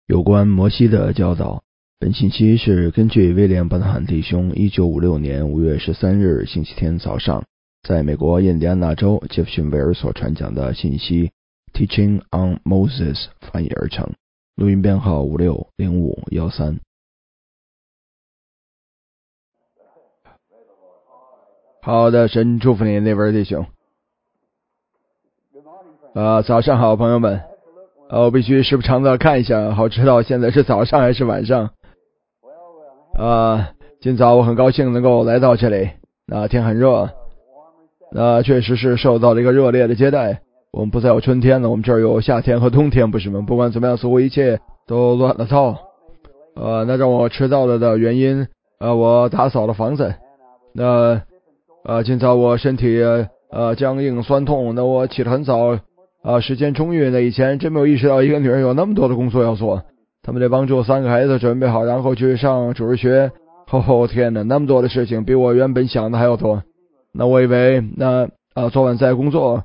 有关摩西的教导。本信息是根据威廉·伯特汉弟兄1956年5月13日星期天早上在美国印第安纳州杰弗逊维尔所传讲的信息 Teaching on Moses 翻译而成，录音编号560513。好的，神祝福你那位弟兄。早上好，朋友们。我必须时不常的看一下，好知道现在是早上还是晚上。今早我很高兴能够来到这里。天很热，确实是受到了一个热烈的接待。我们不再有春天了，我们这儿有夏天和冬天，不是吗？不管怎么样，似乎一切都乱了套。那让我迟到了的原因，我打扫了房子。今早我身体僵硬酸痛，那我起得很早。时间充裕，那以前真没有意识到一个女人有那么多的工作要做。他们得帮助3个孩子准备好，然后去上主日学。天哪，那么多的事情，比我原本想的还要多。那我以为昨晚在工作，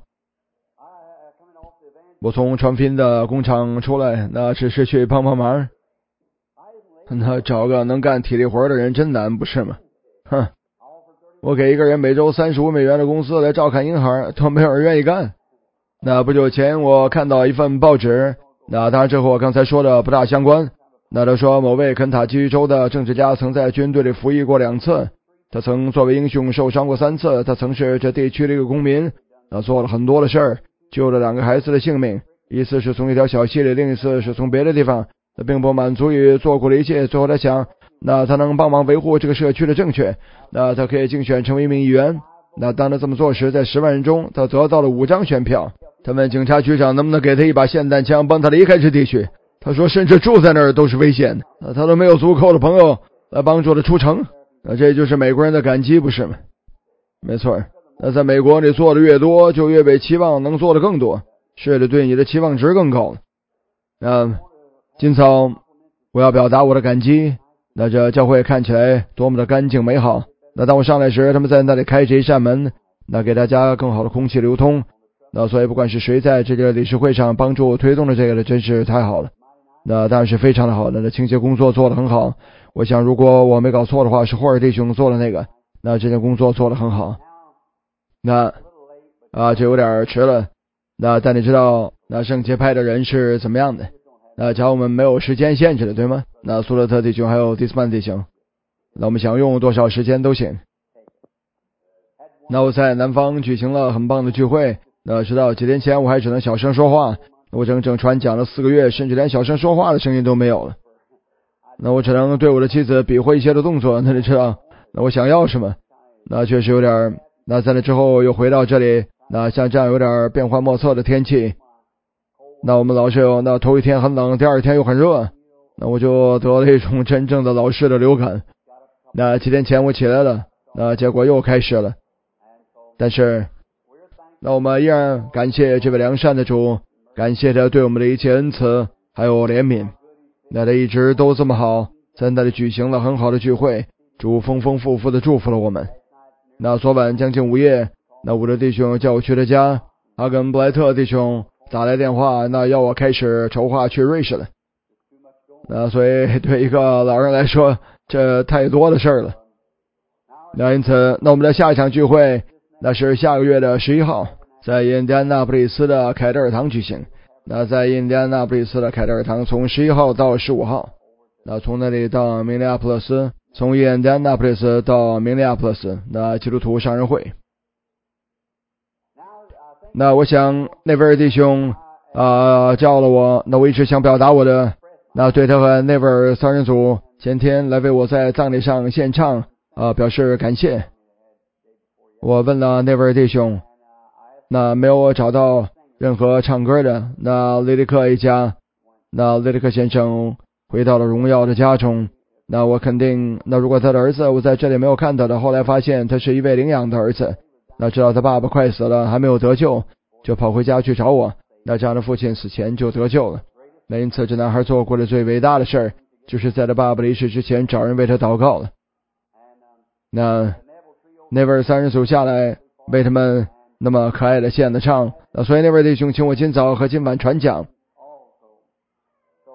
我从传拼的工厂出来，那只是去帮忙。那找个能干体力活的人真难，不是吗？我给一个人每周35美元的工资来照看婴孩，都没有人愿意干。不久前我看到一份报纸，当然这和我刚才说的不大相关。他说某位肯塔基州的政治家曾在军队里服役过2次，他曾作为英雄受伤过3次，他曾是这地区的一个公民，做了很多的事儿，救了2个孩子的性命，一次是从一条小溪里，另一次是从别的地方。他并不满足于做过的一切，最后他想，他能帮忙维护这个社区的正确，他可以竞选成为一名议员。当他这么做时，在10万人中他得到了5张选票。他问警察局长能不能给他一把霰弹枪，帮他离开这地区。他说甚至住在那儿都是危险的，他都没有足够的朋友来帮助他出城。这就是美国人的感激，不是吗？没错。在美国你做的越多，就越被期望能做的更多，是的，对你的期望值更高。今早我要表达我的感激。这教会看起来多么的干净美好。当我上来时，他们在那里开着一扇门，给大家更好的空气流通。所以不管是谁在这个理事会上帮助推动了这个的，真是太好了。当然是非常的好的，清洁工作做得很好。我想如果我没搞错的话，是霍尔弟兄做了那个，这件工作做得很好。这有点迟了。但你知道圣洁派的人是怎么样的？假如我们没有时间限制的，对吗？苏勒特弟兄还有迪斯曼弟兄，我们想用多少时间都行。我在南方举行了很棒的聚会。直到几天前我还只能小声说话，我整整传讲了4个月，甚至连小声说话的声音都没有了。我只能对我的妻子比划一些的动作，你知道我想要什么。确实有点。在那之后又回到这里，像这样有点变幻莫测的天气。我们老是有头一天很冷，第2天又很热，我就得了一种真正的老式的流感。几天前我起来了，结果又开始了。但是我们依然感谢这位良善的主，感谢他对我们的一切恩慈还有怜悯。他一直都这么好，在那里举行了很好的聚会，主丰丰富富的祝福了我们。昨晚将近午夜，我的弟兄叫我去他家，他跟布莱特弟兄打来电话，要我开始筹划去瑞士了。所以对一个老人来说，这太多的事儿了。因此我们的下一场聚会是下个月的11号，在印第安纳布里斯的凯德尔堂举行。在印第安纳布里斯的凯德尔堂，从11号到15号，从那里到明尼阿普勒斯，从印第安纳布里斯到明尼阿普勒斯，基督徒商人会。我想那位弟兄叫了我，我一直想表达我的对他和那位三人组前天来为我在葬礼上献唱表示感谢。我问了那位弟兄，没有找到任何唱歌的。雷利克一家，雷利克先生回到了荣耀的家中。我肯定，如果他的儿子我在这里没有看到的，后来发现他是一位领养的儿子，知道他爸爸快死了还没有得救，就跑回家去找我。这样的父亲死前就得救了。因此这男孩做过的最伟大的事儿，就是在他爸爸离世之前找人为他祷告了。那位三人组下来为他们那么可爱的献的唱。所以那位弟兄请我今早和今晚传讲。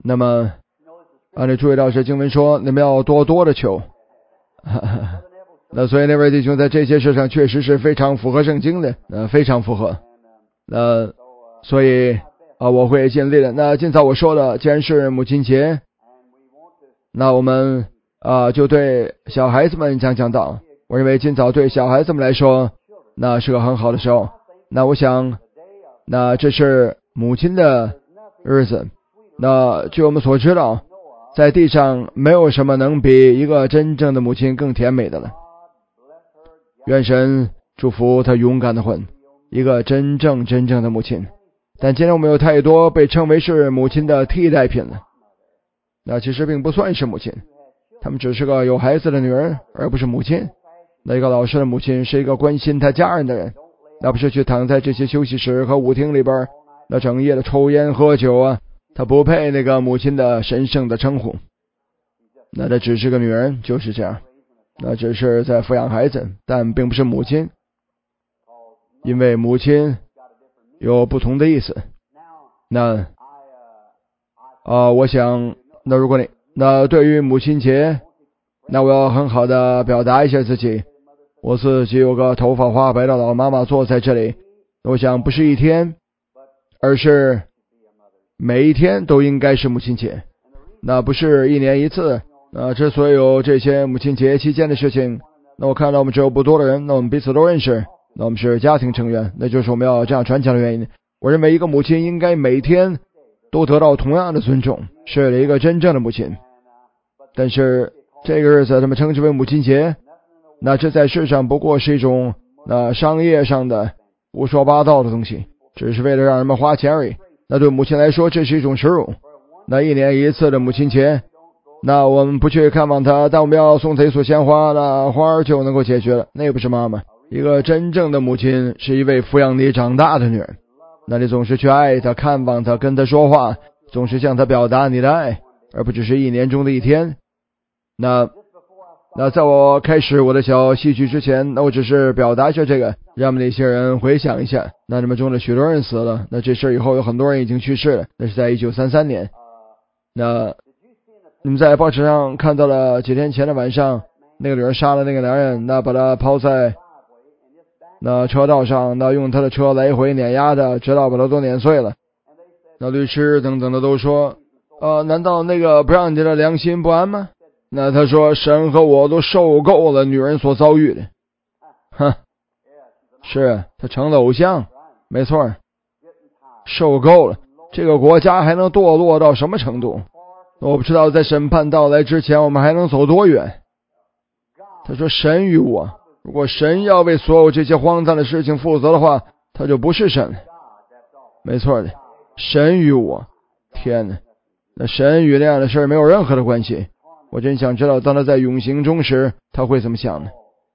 那么你注意到这经文说你们要多多的求。那所以那位弟兄在这些事上确实是非常符合圣经的，非常符合。所以我会尽力的。那今早我说了，既然是母亲节，那我们就对小孩子们讲道。我认为今早对小孩子们来说，那是个很好的时候。那我想，那这是母亲的日子。那据我们所知道，在地上没有什么能比一个真正的母亲更甜美的了。愿神祝福她勇敢的魂，一个真正的母亲。但今天我们有太多被称为是母亲的替代品了，那其实并不算是母亲，他们只是个有孩子的女儿，而不是母亲。那一个老实的母亲是一个关心她家人的人，那不是去躺在这些休息室和舞厅里边，那整夜的抽烟喝酒啊。她不配那个母亲的神圣的称呼。那她只是个女人，就是这样，那只是在抚养孩子，但并不是母亲，因为母亲有不同的意思。那我想，那如果你对于母亲节，那我要很好的表达一下自己。我自己有个头发花白的老妈妈坐在这里，我想不是一天，而是每一天都应该是母亲节。那不是一年一次。之所以有这些母亲节期间的事情，那我看到我们只有不多的人，那我们彼此都认识，那我们是家庭成员，那就是我们要这样传讲的原因。我认为一个母亲应该每天都得到同样的尊重，是一个真正的母亲。但是这个日子他们称之为母亲节，那这在世上不过是一种商业上的胡说八道的东西，只是为了让人们花钱而已。那对母亲来说，这是一种耻辱。那一年一次的母亲节，那我们不去看望她，但我们要送她一束鲜花，那花就能够解决了。那也不是妈妈。一个真正的母亲是一位抚养你长大的女人，那你总是去爱她，看望她，跟她说话，总是向她表达你的爱，而不只是一年中的一天。那在我开始我的小戏剧之前，那我只是表达一下这个，让那些人回想一下。那你们中的许多人死了，那这事以后有很多人已经去世了，那是在1933年。那你们在报纸上看到了几天前的晚上，那个女人杀了那个男人，那把他抛在那车道上，那用他的车来回碾压的，直到把他都碾碎了。那律师等等的都说，难道那个不让你的良心不安吗？那他说，神和我都受够了女人所遭遇的。是他成了偶像，没错，受够了。这个国家还能堕落到什么程度？我不知道在审判到来之前我们还能走多远。他说，神与我，如果神要为所有这些荒诞的事情负责的话，他就不是神了。没错的，神与我，天哪，那神与那样的事没有任何的关系。我真想知道当他在永刑中时他会怎么想呢？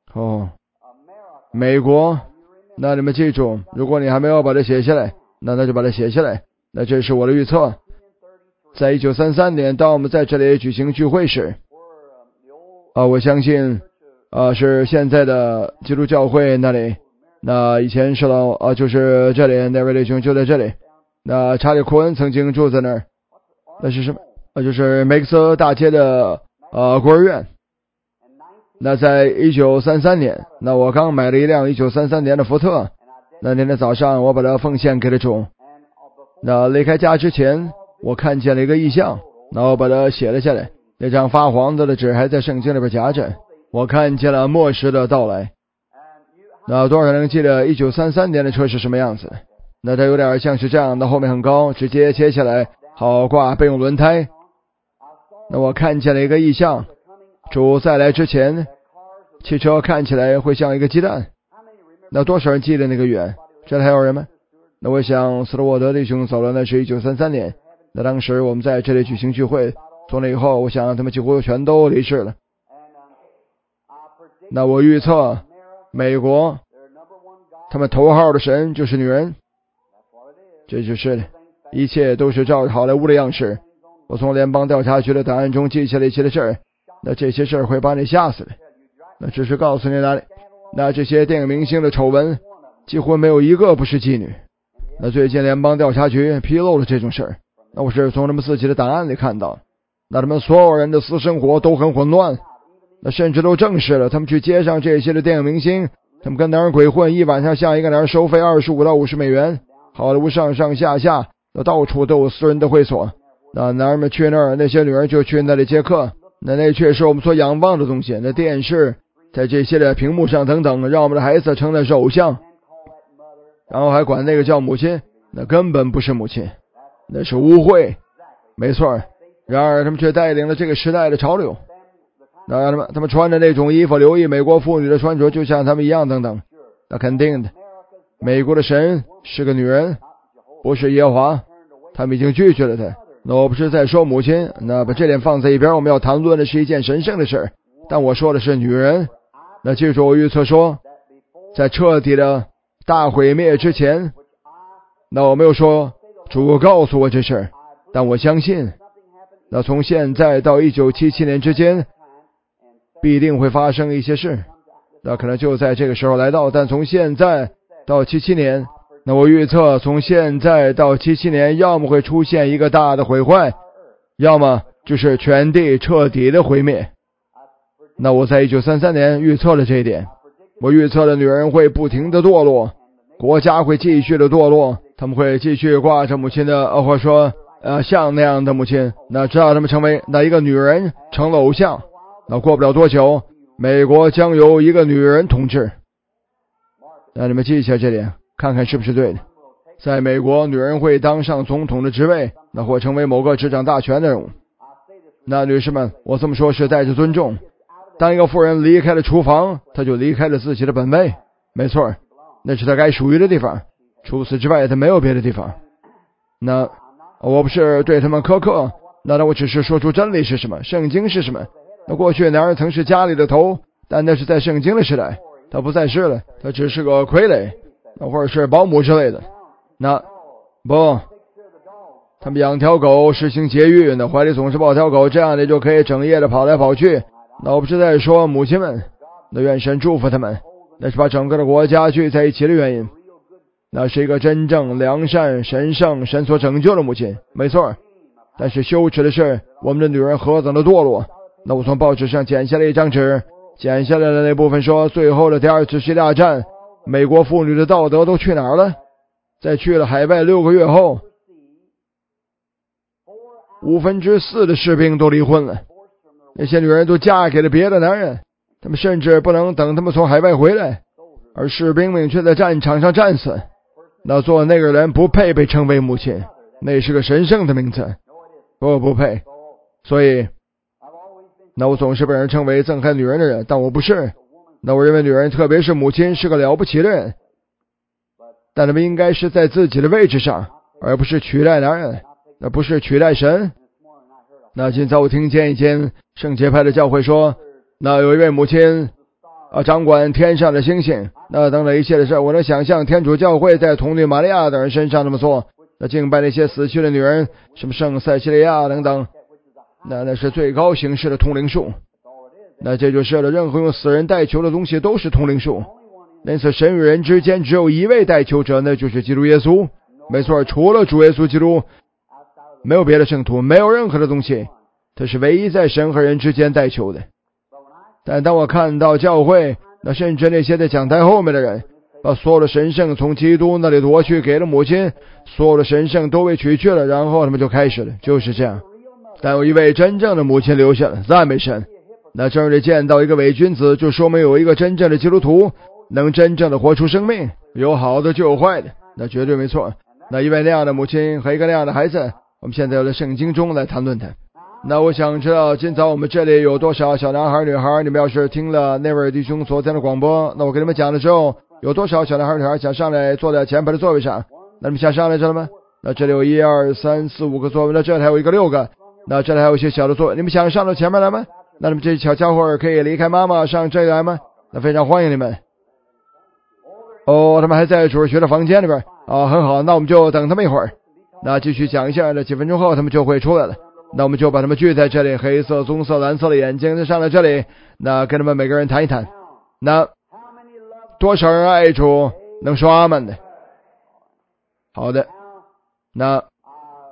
美国，那你们记住，如果你还没有把它写下来，那就把它写下来。那这是我的预测。在1933年，当我们在这里举行聚会时，我相信是现在的基督教会那里，那以前是就是这里，那位弟兄就在这里。那查理·库恩曾经住在那儿。那是什么？就是梅克斯大街的孤儿院。那在1933年，那我刚买了一辆1933年的福特。那天的早上，我把它奉献给了主。那离开家之前，我看见了一个异象，那我把它写了下来。那张发黄的纸还在圣经里边夹着。我看见了末世的到来。那多少人能记得1933年的车是什么样子？那它有点像是这样的，后面很高，直接切下来，好挂备用轮胎。那我看见了一个异象，主再来之前，汽车看起来会像一个鸡蛋。那多少人记得那个远？这里还有人吗？那我想斯洛沃德弟兄走了，那是1933年。那当时我们在这里举行聚会，从那以后，我想他们几乎全都离世了。那我预测美国他们头号的神就是女人，这就是一切都是照着好莱坞的样式。我从联邦调查局的档案中记下了一些的事儿，那这些事儿会把你吓死的。那只是告诉你哪里，那这些电影明星的丑闻几乎没有一个不是妓女。那最近联邦调查局披露了这种事儿， 那我是从他们自己的档案里看到，那他们所有人的私生活都很混乱，那甚至都证实了他们去街上这些的电影明星，他们跟男人鬼混，一晚上向一个男人收费25到50美元，好莱坞上上下下那到处都有私人的会所，那男人们去那儿，那些女人就去那里接客，那却是我们所仰望的东西，那电视在这些的屏幕上等等，让我们的孩子称那是偶像，然后还管那个叫母亲，那根本不是母亲，那是污秽，没错。然而他们却带领了这个时代的潮流，那他们穿着那种衣服，留意美国妇女的穿着就像他们一样等等，那肯定的，美国的神是个女人，不是耶和华，他们已经拒绝了他。那我不是在说母亲，那把这点放在一边，我们要谈论的是一件神圣的事，但我说的是女人。那记住，我预测说在彻底的大毁灭之前，那我没有说主告诉我这事，但我相信那从现在到1977年之间必定会发生一些事，那可能就在这个时候来到，但从现在到77年，那我预测从现在到77年要么会出现一个大的毁坏，要么就是全地彻底的毁灭。那我在1933年预测了这一点，我预测了女人会不停的堕落，国家会继续的堕落，他们会继续挂着母亲的或者说像那样的母亲，那直到他们成为那一个女人成了偶像，那过不了多久美国将由一个女人统治。那你们记一下这点，看看是不是对的。在美国，女人会当上总统的职位，那或成为某个执掌大权的人物。那女士们，我这么说是带着尊重，当一个妇人离开了厨房，她就离开了自己的本位，没错，那是她该属于的地方，除此之外她没有别的地方。那我不是对他们苛刻，那我只是说出真理是什么，圣经是什么。那过去男人曾是家里的头，但那是在圣经的时代，他不再是了，他只是个傀儡，或者是保姆之类的。那不，他们养条狗实行节育，那怀里总是抱条狗，这样的就可以整夜的跑来跑去。那我不是在说母亲们，那愿神祝福他们，那是把整个的国家聚在一起的原因，那是一个真正良善神圣神所拯救的母亲，没错。但是羞耻的是我们的女人何等的堕落。那我从报纸上剪下了一张纸，剪下来的那部分说，最后的第二次世界大战，美国妇女的道德都去哪儿了？在去了海外6个月后4/5的士兵都离婚了，那些女人都嫁给了别的男人，他们甚至不能等他们从海外回来，而士兵们却在战场上战死。那做那个人不配被称为母亲，那是个神圣的名字，不配。所以那我总是被人称为憎恨女人的人，但我不是。那我认为女人，特别是母亲，是个了不起的人，但他们应该是在自己的位置上，而不是取代男人，那不是取代神。那今早我听见一间圣洁派的教会说，那有一位母亲掌管天上的星星，那等等一切的事，我能想象天主教会在童女玛利亚等人身上这么做，那敬拜那些死去的女人，什么圣塞西利亚等等，那是最高形式的通灵术。那这就是了，任何用死人代求的东西都是通灵术。因此神与人之间只有一位代求者，那就是基督耶稣。没错，除了主耶稣基督，没有别的圣徒，没有任何的东西，他是唯一在神和人之间代求的。但当我看到教会，那甚至那些在讲台后面的人，把所有的神圣从基督那里夺去给了母亲，所有的神圣都被取去了，然后他们就开始了，就是这样。但有一位真正的母亲留下了，赞美神。那正是见到一个伪君子，就说明有一个真正的基督徒能真正的活出生命，有好的就有坏的，那绝对没错。那一位那样的母亲和一个那样的孩子，我们现在要在圣经中来谈论他。那我想知道今早我们这里有多少小男孩女孩，你们要是听了那位弟兄昨天的广播，那我跟你们讲的时候，有多少小男孩女孩想上来坐在前排的座位上？那你们想上来知道吗？那这里有1、2、3、4、5个座位，那这里还有一个6个，那这里还有一些小的座位，你们想上到前面来吗？那你们这些小家伙可以离开妈妈上这里来吗？那非常欢迎你们。他们还在主日学的房间里边很好，那我们就等他们一会儿，那继续讲一下，那几分钟后他们就会出来了。那我们就把他们聚在这里，黑色、棕色、蓝色的眼睛上来这里，那跟他们每个人谈一谈。那多少人爱主能说阿们的？好的。那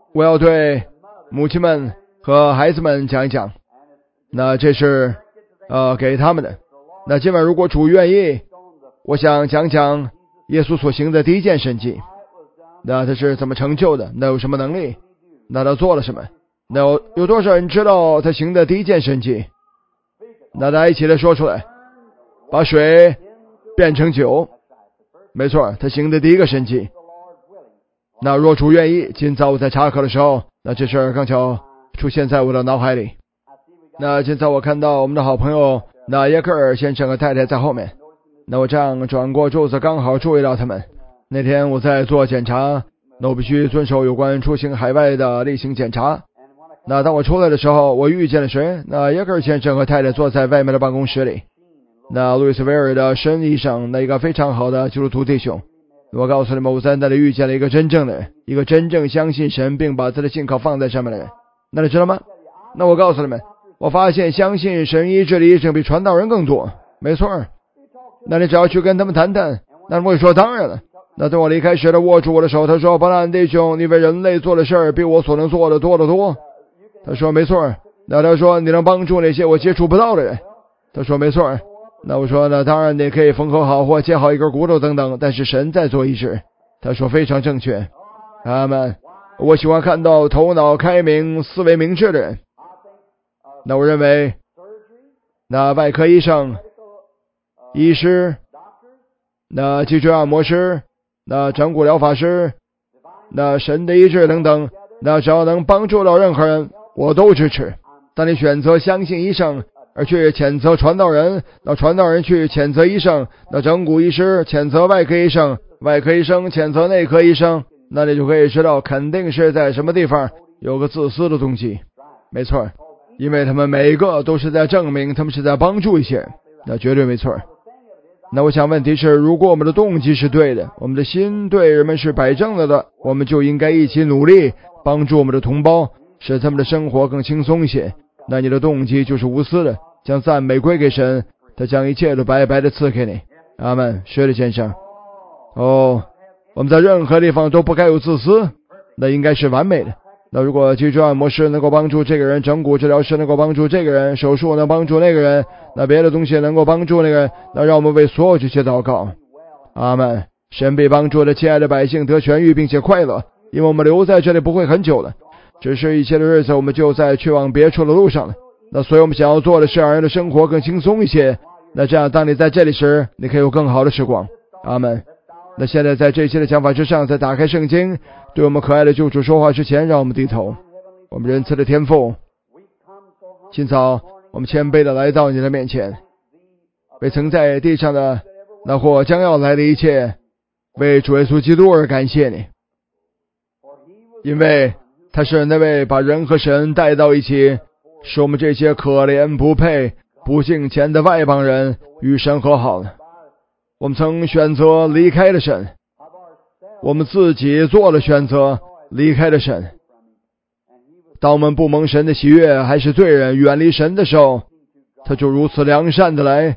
我要对母亲们和孩子们讲一讲，那这是给他们的。那今晚如果主愿意，我想讲讲耶稣所行的第一件神迹。那他是怎么成就的？那有什么能力？那他做了什么？那有多少人知道他行的第一件神迹？那大家一起来说出来。把水变成酒，没错，他行的第一个神迹。那若主愿意，今早我在查考的时候，那这事儿刚巧出现在我的脑海里。那今早我看到我们的好朋友那耶克尔先生和太太在后面，那我这样转过柱子，刚好注意到他们。那天我在做检查，那我必须遵守有关出行海外的例行检查。那当我出来的时候，我遇见了谁？那耶克尔先生和太太坐在外面的办公室里。那路易斯维尔的申医生，那一个非常好的基督徒弟兄，我告诉你们，我在那里遇见了一个真正的人，一个真正相信神并把他的信靠放在上面的人。那你知道吗？那我告诉你们，我发现相信神医治的医生比传道人更多。没错，那你只要去跟他们谈谈。那他们会说当然了。那等我离开时，他握住我的手，他说：伯兰弟兄，你为人类做的事儿比我所能做的多得多。他说没错。那他说你能帮助那些我接触不到的人。他说没错。那我说那当然你可以缝合好或接好一根骨头等等，但是神在做医治。他说非常正确。阿们。我喜欢看到头脑开明思维明智的人。那我认为那外科医生、医师、那脊椎按摩师、那整骨疗法师、那神的医治等等，那只要能帮助到任何人，我都支持。当你选择相信医生而去谴责传道人，那传道人去谴责医生，那整骨医师谴责外科医生，外科医生谴责内科医生，那你就可以知道肯定是在什么地方有个自私的动机。没错，因为他们每一个都是在证明他们是在帮助一些人，那绝对没错。那我想问题是，如果我们的动机是对的，我们的心对人们是摆正了的，我们就应该一起努力帮助我们的同胞，使他们的生活更轻松一些。那你的动机就是无私的，将赞美归给神，他将一切都白白的赐给你。阿们。是的，先生。我们在任何地方都不该有自私，那应该是完美的。那如果脊椎按摩师能够帮助这个人，整骨治疗师能够帮助这个人，手术能帮助那个人，那别的东西能够帮助那个人，那让我们为所有这些祷告。阿们。神被帮助的亲爱的百姓得痊愈并且快乐，因为我们留在这里不会很久了，只是一些的日子我们就在去往别处的路上了。那所以我们想要做的是让人的生活更轻松一些，那这样当你在这里时，你可以有更好的时光。阿们。那现在在这些的想法之上，在打开圣经对我们可爱的救主说话之前，让我们低头。我们仁慈的天父，今早我们谦卑的来到你的面前，为曾在地上的那或将要来的一切，为主耶稣基督而感谢你，因为他是那位把人和神带到一起，使我们这些可怜不配不敬虔的外邦人与神和好了。我们曾选择离开了神，我们自己做了选择离开了神。当我们不蒙神的喜悦，还是罪人远离神的时候，他就如此良善的来，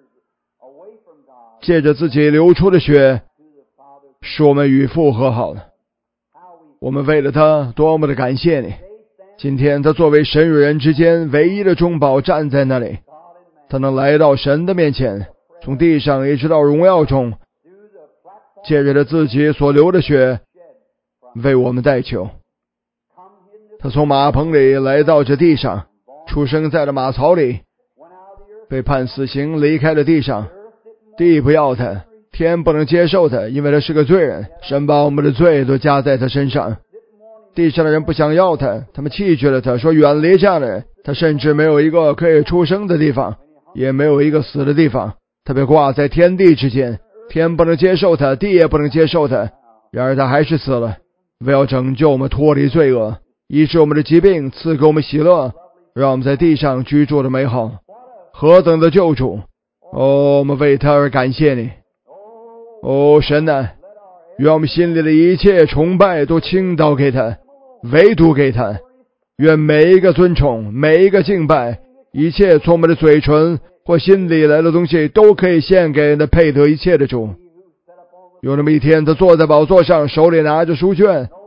借着自己流出的血，使我们与父和好了。我们为了他多么的感谢你。今天他作为神与人之间唯一的中保站在那里，他能来到神的面前，从地上一直到荣耀中，借着他自己所流的血为我们代求。他从马棚里来到这地上，出生在了马槽里，被判死刑，离开了地上。地不要他，天不能接受他，因为他是个罪人，神把我们的罪都加在他身上。地上的人不想要他，他们弃绝了他，说远离这样的人。他甚至没有一个可以出生的地方，也没有一个死的地方，他被挂在天地之间，天不能接受他，地也不能接受他，然而他还是死了，为要拯救我们脱离罪恶，医治我们的疾病，赐给我们喜乐，让我们在地上居住的美好。何等的救主！我们为他而感谢你。神啊，愿我们心里的一切崇拜都倾倒给他，唯独给他。愿每一个尊崇，每一个敬拜，一切从我们的嘴唇或心里来的东西，都可以献给那配得一切的主。有那么一天，他坐在宝座上，手里拿着书卷，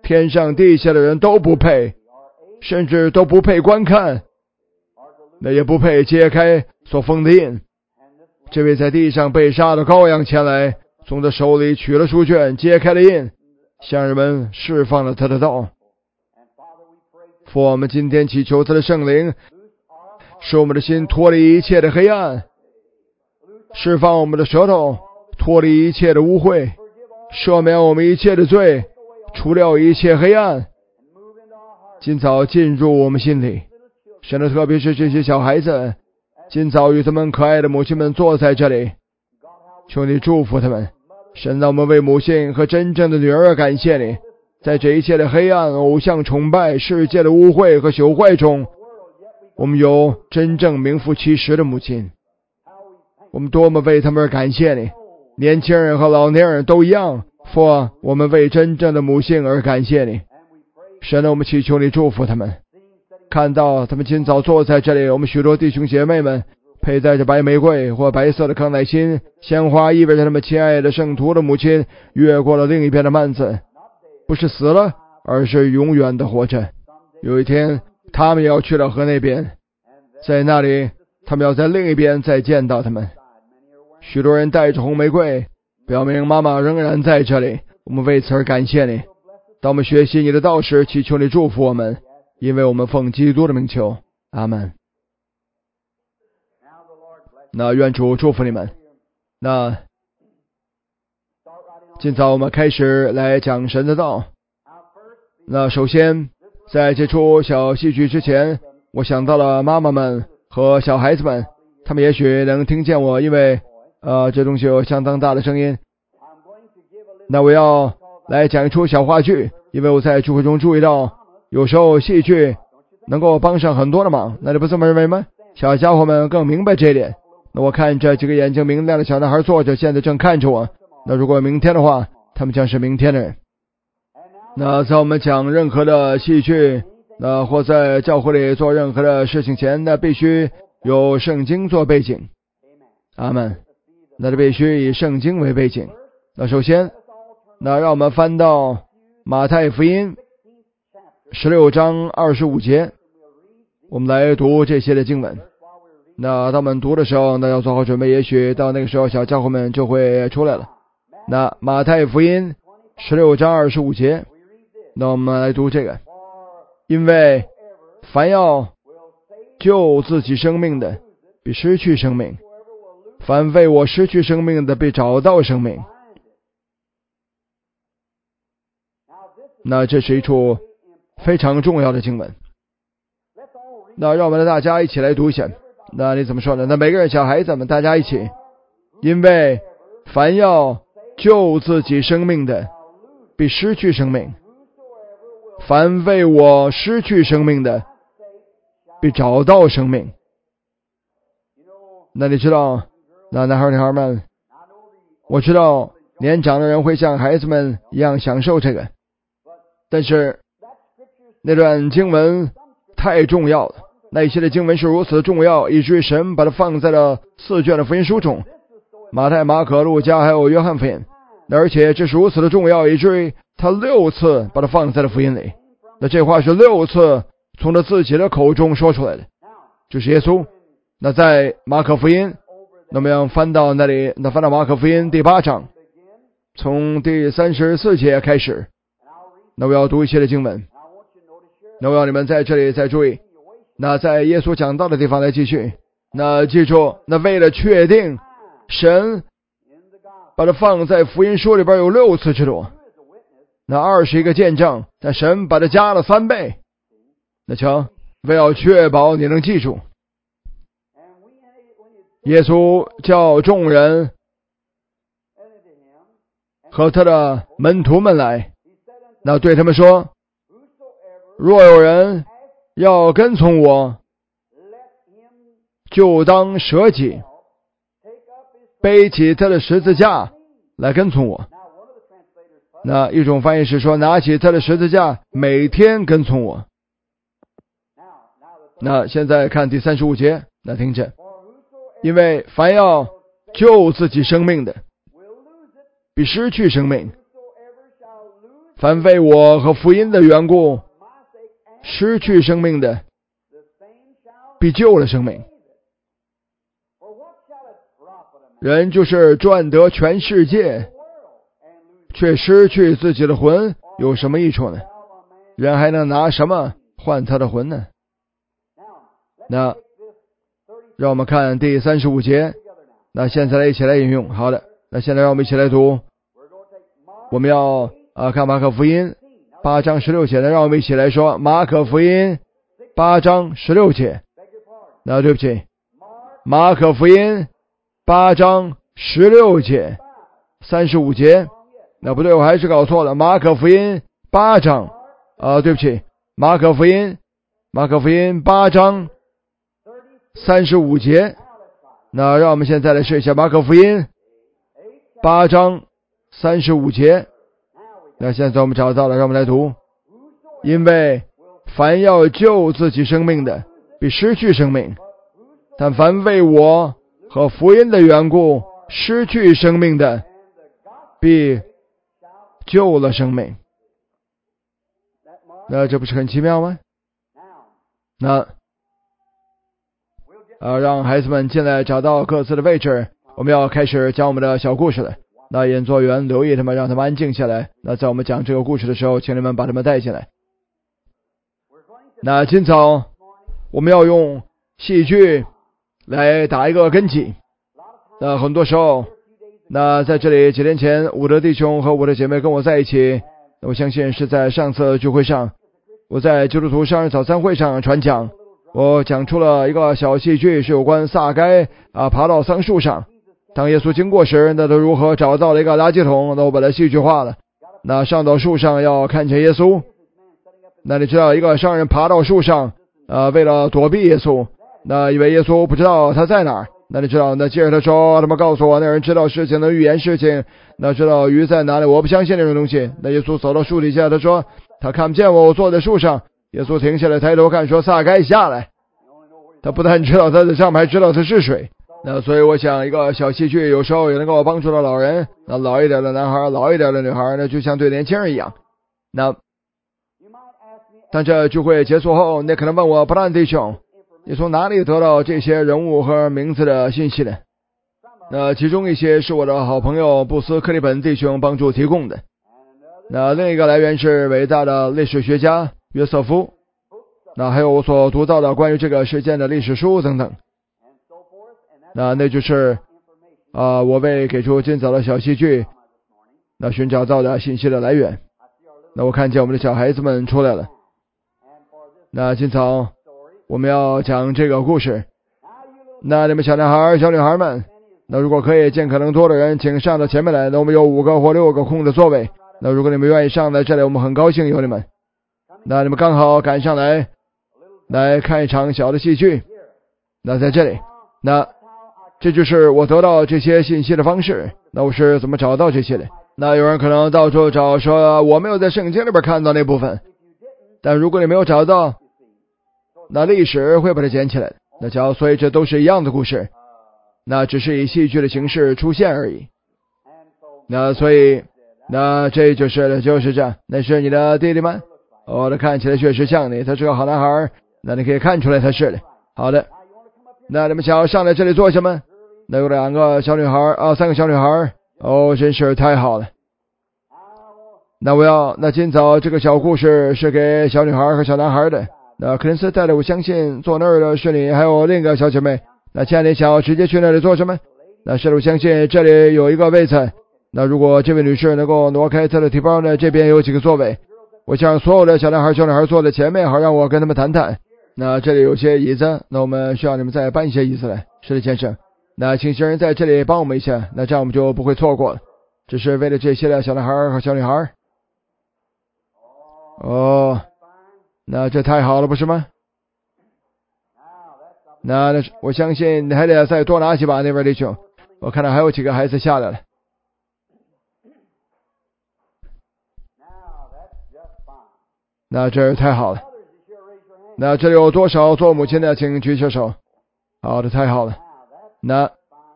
天上地下的人都不配，甚至都不配观看，那也不配揭开所封的印。这位在地上被杀的羔羊前来，从他手里取了书卷，揭开了印，向人们释放了他的道。父，我们今天祈求他的圣灵，使我们的心脱离一切的黑暗，释放我们的舌头，脱离一切的污秽，赦免我们一切的罪，除掉一切黑暗，今早进入我们心里。神的，特别是这些小孩子，今早与他们可爱的母亲们坐在这里，求你祝福他们。神，让我们为母亲和真正的女儿感谢你。在这一切的黑暗、偶像崇拜、世界的污秽和朽坏中，我们有真正名副其实的母亲。我们多么为他们而感谢你。年轻人和老年人都一样，父，我们为真正的母性而感谢你。神，我们祈求你祝福他们。看到他们今早坐在这里，我们许多弟兄姐妹们佩戴着白玫瑰或白色的康乃馨鲜花，意味着他们亲爱的圣徒的母亲越过了另一边的幔子，不是死了，而是永远的活着。有一天他们也要去到河那边，在那里他们要在另一边再见到他们。许多人带着红玫瑰，表明妈妈仍然在这里。我们为此而感谢你。当我们学习你的道时，祈求你祝福我们，因为我们奉基督的名求，阿们。那愿主祝福你们。那今早我们开始来讲神的道。那首先在这出小戏剧之前，我想到了妈妈们和小孩子们，他们也许能听见我，因为这东西有相当大的声音。那我要来讲一出小话剧，因为我在聚会中注意到，有时候戏剧能够帮上很多的忙。那你不这么认为吗？小家伙们更明白这一点。那我看这几个眼睛明亮的小男孩坐着，现在正看着我。那如果明天的话，他们将是明天的人。那在我们讲任何的戏剧，或在教会里做任何的事情前，那必须有圣经做背景。阿们。那就必须以圣经为背景。那首先，那让我们翻到马太福音16章25节，我们来读这些的经文。那当我们读的时候，那要做好准备，也许到那个时候小家伙们就会出来了。那马太福音16章25节，那我们来读这个。因为凡要救自己生命的，必失去生命；凡为我失去生命的，必找到生命。那这是一处非常重要的经文。那让我们大家一起来读一下。那你怎么说呢？那每个人小孩子们大家一起。因为凡要救自己生命的，必失去生命；凡为我失去生命的，必找到生命。那你知道，那男孩女孩们，我知道年长的人会像孩子们一样享受这个，但是那段经文太重要了。那一些的经文是如此的重要，以至于神把它放在了4卷的福音书中，马太、马可、路加还有约翰福音。而且这是如此的重要，以至于他6次把它放在了福音里。那这话是6次从他自己的口中说出来的，就是耶稣。那在马可福音，那么要翻到那里，那翻到马可福音第8章，从第34节开始。那我要读一些的经文，那我要你们在这里再注意。那在耶稣讲道的地方来继续。那记住，那为了确定神把它放在福音书里边有6次之多，那21个见证，那神把它加了3倍。那瞧，为要确保你能记住，耶稣叫众人和他的门徒们来，那对他们说，若有人要跟从我，就当舍己，背起他的十字架来跟从我。那一种翻译是说，拿起他的十字架每天跟从我。那现在看第35节，那听着，因为凡要救自己生命的，必失去生命； 凡为我和福音的缘故失去生命的，必救了生命。人就是赚得全世界，却失去自己的魂，有什么益处呢？人还能拿什么换他的魂呢？那让我们看第35节。那现在一起来引用。好的，那现在让我们一起来读。我们要看马可福音8章16节的，让我们一起来说马可福音8章16节。那对不起，马可福音8章16节35节。那不对，我还是搞错了。马可福音8章对不起，马可福音8章35节。那让我们现在来试一下马可福音8章35节。那现在我们找到了，让我们来读。因为凡要救自己生命的，必失去生命；但凡为我和福音的缘故失去生命的，必救了生命。那这不是很奇妙吗？那让孩子们进来找到各自的位置，我们要开始讲我们的小故事了。那演作员留意他们，让他们安静下来。那在我们讲这个故事的时候，请你们把他们带进来。那今早我们要用戏剧来打一个根基。那很多时候，那在这里几天前，伍德弟兄和我的姐妹跟我在一起，我相信是在上次聚会上，我在基督徒商人早餐会上传讲，我讲出了一个小戏剧，是有关撒该爬到桑树上，当耶稣经过时，那他如何找到了一个垃圾桶，那我把它戏剧化了。那上到树上要看见耶稣，那你知道一个商人爬到树上为了躲避耶稣，那以为耶稣不知道他在哪儿。那你知道，那接着他说，他们告诉我，那人知道事情能预言事情，那知道鱼在哪里，我不相信那种东西。那耶稣走到树底下，他说他看不见我坐在树上。耶稣停下来抬头看，说撒该下来。他不但知道他在上面，还知道他是谁。那所以我想，一个小戏剧有时候也能够帮助到老人。那老一点的男孩，老一点的女孩，那就像对年轻人一样。那但这聚会结束后，你可能问我，布兰弟兄，你从哪里得到这些人物和名字的信息呢？那其中一些是我的好朋友布斯克利本弟兄帮助提供的。那另一个来源是伟大的历史学家约瑟夫。那还有我所读到的关于这个事件的历史书等等。那就是我为给出今早的小戏剧那寻找到的信息的来源。那我看见我们的小孩子们出来了。那今早我们要讲这个故事。那你们小男孩小女孩们，那如果可以尽可能多的人请上到前面来，那我们有5个或6个空的座位。那如果你们愿意上来这里，我们很高兴有你们。那你们刚好赶上来看一场小的戏剧。那在这里，那这就是我得到这些信息的方式。那我是怎么找到这些的？那有人可能到处找，说我没有在圣经里边看到那部分。但如果你没有找到，那历史会把它捡起来。那所以这都是一样的故事，那只是以戏剧的形式出现而已。那所以那这就是这样。那是你的弟弟吗？他看起来确实像你，他是个好男孩。那你可以看出来他是的。好的，那你们想要上来这里坐下吗？那有2个小女孩3个小女孩。真是太好了。那今早这个小故事是给小女孩和小男孩的。那克林斯带着，我相信坐那儿的是你，还有另一个小姐妹。那既然你想要直接去那里坐什么？那是我相信这里有一个位子。那如果这位女士能够挪开她的提包呢，这边有几个座位。我想所有的小男孩小女孩坐在前面，好让我跟他们谈谈。那这里有些椅子，那我们需要你们再搬一些椅子来。是的，先生。那请行人在这里帮我们一下，那这样我们就不会错过了。这是为了这些的小男孩和小女孩。那这太好了，不是吗？那我相信你还得再多拿几把那边弟兄。我看到还有几个孩子下来了。那这太好了。那这里有多少做母亲的，请举起手。好的，太好了。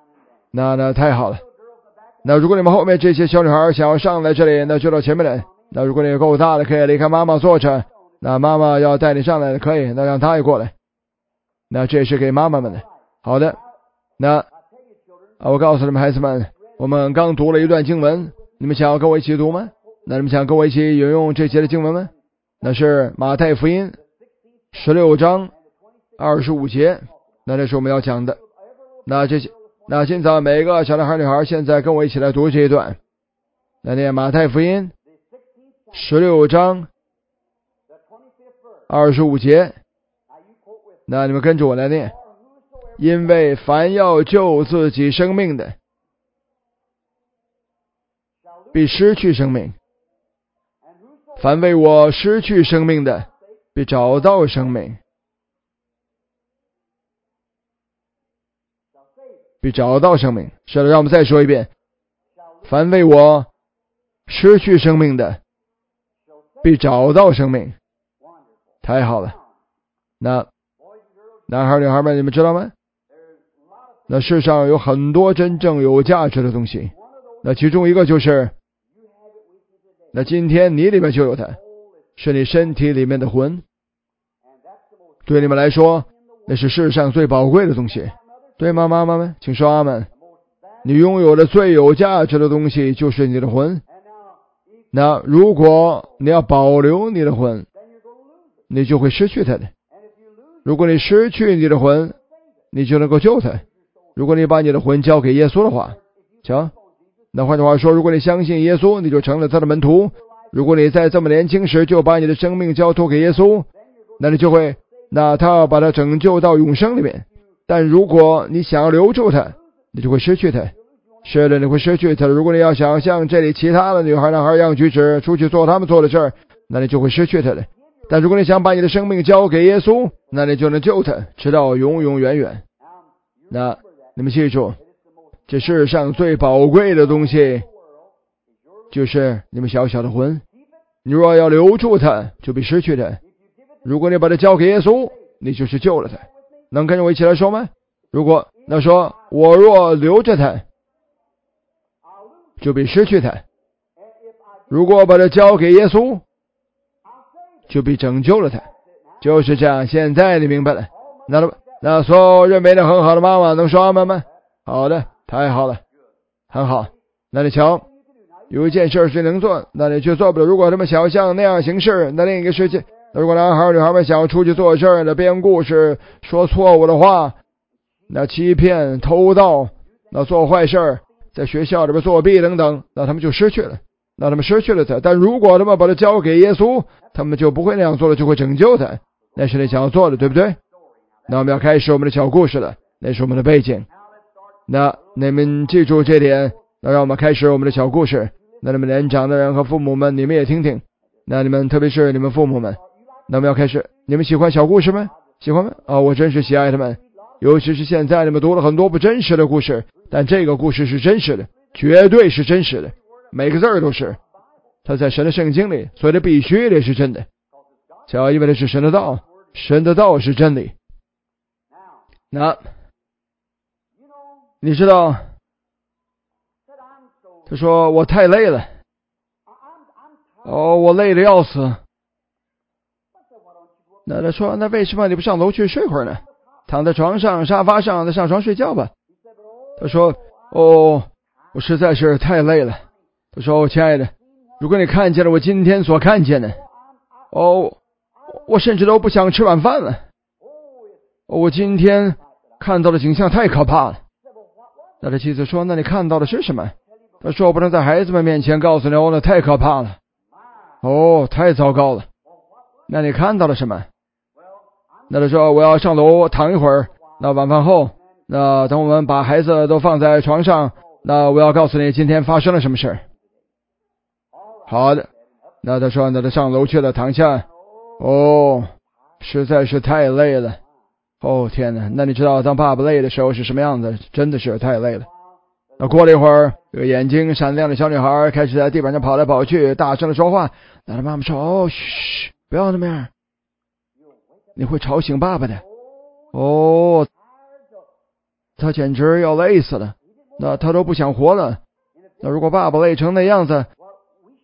那太好了。那如果你们后面这些小女孩想要上来这里，那就到前面来。 那如果你够大了，可以离开妈妈坐着，那妈妈要带你上来的可以，那让她也过来。那这是给妈妈们的。好的，那我告诉你们孩子们，我们刚读了一段经文，你们想要跟我一起读吗？那你们想跟我一起引用这节的经文吗？那是马太福音16章25节，那这是我们要讲的。那今早每一个小男孩女孩现在跟我一起来读这一段，来念马太福音16章25节，那你们跟着我来念。因为凡要救自己生命的，必失去生命；凡为我失去生命的，必找到生命。必找到生命。是的，让我们再说一遍。凡为我失去生命的，必找到生命。太好了。那男孩女孩们，你们知道吗？那世上有很多真正有价值的东西，那其中一个就是，那今天你里面就有它，是你身体里面的魂。对你们来说，那是世上最宝贵的东西，对吗？妈妈们请说阿们。你拥有的最有价值的东西就是你的魂。那如果你要保留你的魂，你就会失去它的。如果你失去你的魂，你就能够救它。如果你把你的魂交给耶稣的话，瞧，那换句话说，如果你相信耶稣，你就成了他的门徒。如果你在这么年轻时就把你的生命交托给耶稣，那你就会，那他要把它拯救到永生里面。但如果你想要留住它，你就会失去它。是的，你会失去它。如果你要想像这里其他的女孩男孩一样举止，出去做他们做的事儿，那你就会失去它的。但如果你想把你的生命交给耶稣，那你就能救它，直到永永远远。那你们记住，这世上最宝贵的东西就是你们小小的魂。你若要留住它，就必失去它。如果你把它交给耶稣，你就是救了它。能跟着我一起来说吗？如果那说我若留着它，就必失去它。如果把它交给耶稣，就必拯救了它。就是这样。现在你明白了。那所有认为的很好的妈妈能说阿们吗？好的，太好了，很好。那你瞧，有一件事是能做，那你却做不了。如果他们想要像那样行事，那另一个世界，如果男孩女孩们想要出去做事，那编故事，说错误的话，那欺骗偷盗，那做坏事，在学校里边作弊等等，那他们就失去了，那他们失去了他。但如果他们把他交给耶稣，他们就不会那样做了，就会拯救他。那是你想要做的，对不对？那我们要开始我们的小故事了，那是我们的背景。那你们记住这点，那让我们开始我们的小故事。那你们年长的人和父母们，你们也听听。那你们特别是你们父母们，那我们要开始。你们喜欢小故事吗？喜欢吗？我真是喜爱他们。尤其是现在你们读了很多不真实的故事，但这个故事是真实的，绝对是真实的，每个字儿都是。它在神的圣经里，所以它必须得是真的。因为它是神的道，神的道是真理。那你知道，他说我太累了，我累得要死。那他说，那为什么你不上楼去睡会儿呢？躺在床上沙发上，再上床睡觉吧。他说，我实在是太累了。他说，亲爱的，如果你看见了我今天所看见的，我甚至都不想吃晚饭了。我今天看到的景象太可怕了。那他妻子说，那你看到的是什么？他说，我不能在孩子们面前告诉你，那太可怕了。太糟糕了。那你看到了什么？那他说，我要上楼躺一会儿，那晚饭后，那等我们把孩子都放在床上，那我要告诉你今天发生了什么事。好的。那他说，那他上楼去了，躺下。实在是太累了。天哪，那你知道当爸爸累的时候是什么样子？真的是太累了。那过了一会儿，这个眼睛闪亮的小女孩开始在地板上跑来跑去，大声的说话。那他妈妈说，嘘，不要那么样，你会吵醒爸爸的。他简直要累死了，那他都不想活了。那如果爸爸累成那样子，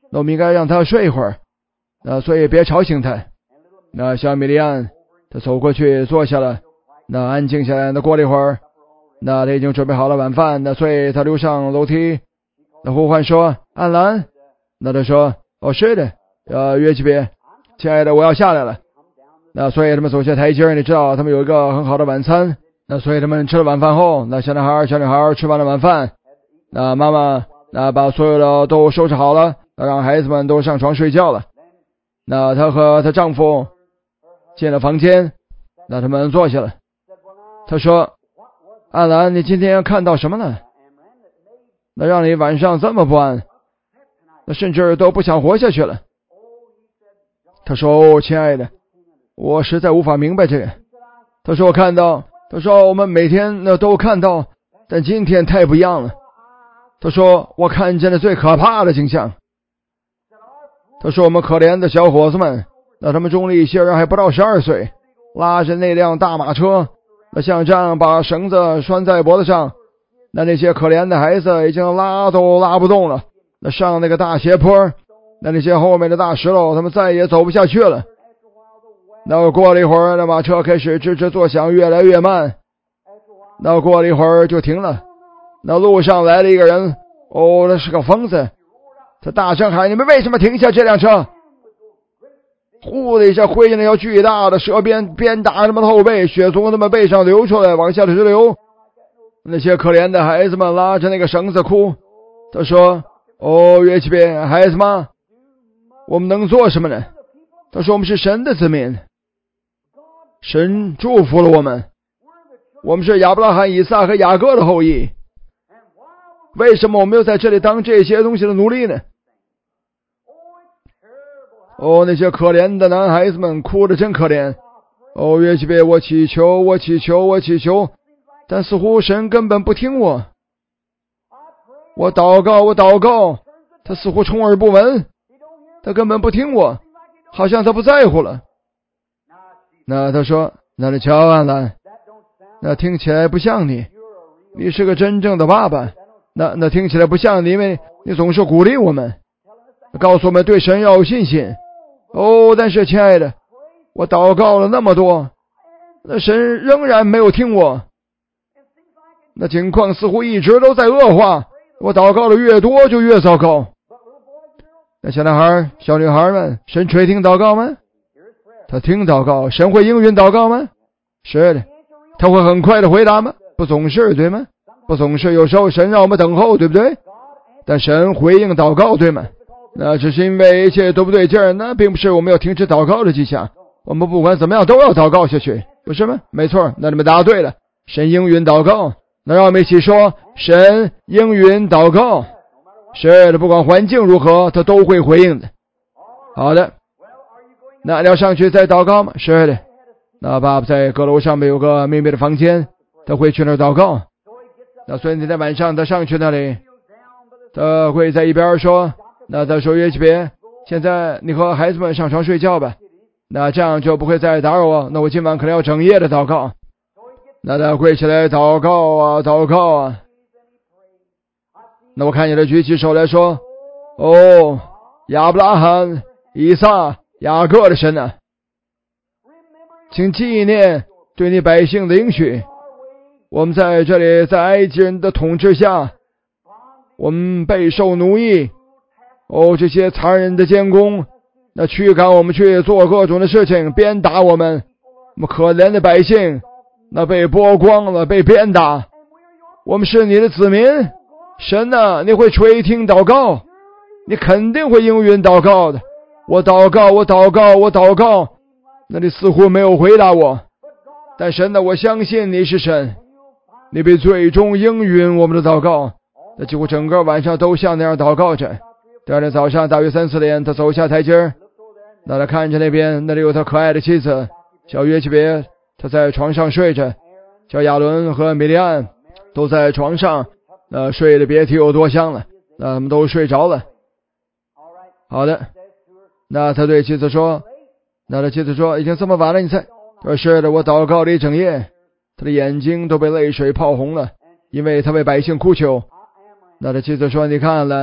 那我们应该让他睡一会儿，所以别吵醒他。那小米利安他走过去坐下了，那安静下来。那过了一会儿，那他已经准备好了晚饭，那所以他溜上楼梯，那呼唤说：“安兰。”那他说：“哦，是的，约基别，亲爱的，我要下来了。”那所以他们走下台阶，你知道他们有一个很好的晚餐。那所以他们吃了晚饭后，那小男孩小女孩吃完了晚饭，那妈妈那把所有的都收拾好了，让孩子们都上床睡觉了。那她和她丈夫进了房间，那他们坐下了。她说：“安兰，你今天看到什么呢？那让你晚上这么不安，那甚至都不想活下去了。”他说：“哦，亲爱的，我实在无法明白这个。”他说：“我看到，他说我们每天都看到，但今天太不一样了。”他说：“我看见了最可怕的景象。”他说：“我们可怜的小伙子们，那他们中的一些人还不到12岁，拉着那辆大马车，那像这样把绳子拴在脖子上，那些可怜的孩子已经拉都拉不动了。那上那个大斜坡，那些后面的大石头，他们再也走不下去了。那过了一会儿，那马车开始吱吱作响，越来越慢。那过了一会儿就停了。那路上来了一个人，哦，那是个疯子。他大声喊：“你们为什么停下这辆车？”呼的一下挥进那条巨大的蛇鞭，鞭打他们的后背，血从他们背上流出来，往下直流。那些可怜的孩子们拉着那个绳子哭。他说：“哦，约基别，孩子们，我们能做什么呢？”他说：“我们是神的子民，神祝福了我们，我们是亚伯拉罕、以撒和雅各的后裔。为什么我们又在这里当这些东西的奴隶呢？”哦，那些可怜的男孩子们哭得真可怜。哦，约基别，我祈求，我祈求，我祈求，但似乎神根本不听我。我祷告，我祷告，他似乎充耳不闻，他根本不听我，好像他不在乎了。那他说：“那你瞧，安兰，那听起来不像你，你是个真正的爸爸。那听起来不像你，因为你总是鼓励我们，告诉我们对神要有信心。哦，但是亲爱的，我祷告了那么多，那神仍然没有听我。那情况似乎一直都在恶化，我祷告的越多就越糟糕。”那小男孩小女孩们，神垂听祷告吗？他听祷告。神会应允祷告吗？是的。他会很快的回答吗？不总是，对吗？不总是，有时候神让我们等候，对不对？但神回应祷告，对吗？那只是因为一切都不对劲儿，那并不是我们要停止祷告的迹象。我们不管怎么样都要祷告下去，不是吗？没错，那你们答对了。神应允祷告。那让我们一起说：神应允祷告。是的，不管环境如何，他都会回应的。好的，那你要上去再祷告吗？是的。那爸爸在阁楼上面有个秘密的房间，他会去那儿祷告。那所以你在晚上他上去那里，他会在一边说：“那他说约基别，现在你和孩子们上床睡觉吧，那这样就不会再打扰我。那我今晚可能要整夜的祷告。”那他跪起来祷告啊，祷告啊。那我看见他举起手来说：“哦，亚伯拉罕、以撒、雅各的神啊，请纪念对你百姓的应许。我们在这里，在埃及人的统治下，我们备受奴役。哦，这些残忍的监工，那驱赶我们去做各种的事情，鞭打我们。我们可怜的百姓，那被剥光了，被鞭打。我们是你的子民。神啊，你会垂听祷告，你肯定会应允祷告的。我祷告，我祷告，我祷告，那你似乎没有回答我。但神啊，我相信你是神，你必最终应允我们的祷告。那几乎整个晚上都像那样祷告着。第二天早上大约3、4点，他走下台阶，那他看着那边，那里有他可爱的妻子小约基别，他在床上睡着，小亚伦和米利安都在床上，睡得别提有多香了。那他们都睡着了。好的，那他对妻子说，那他妻子说：“已经这么晚了，你才？”他说：“是的，我祷告了一整夜。”他的眼睛都被泪水泡红了，因为他为百姓哭求。那他妻子说：“你看了，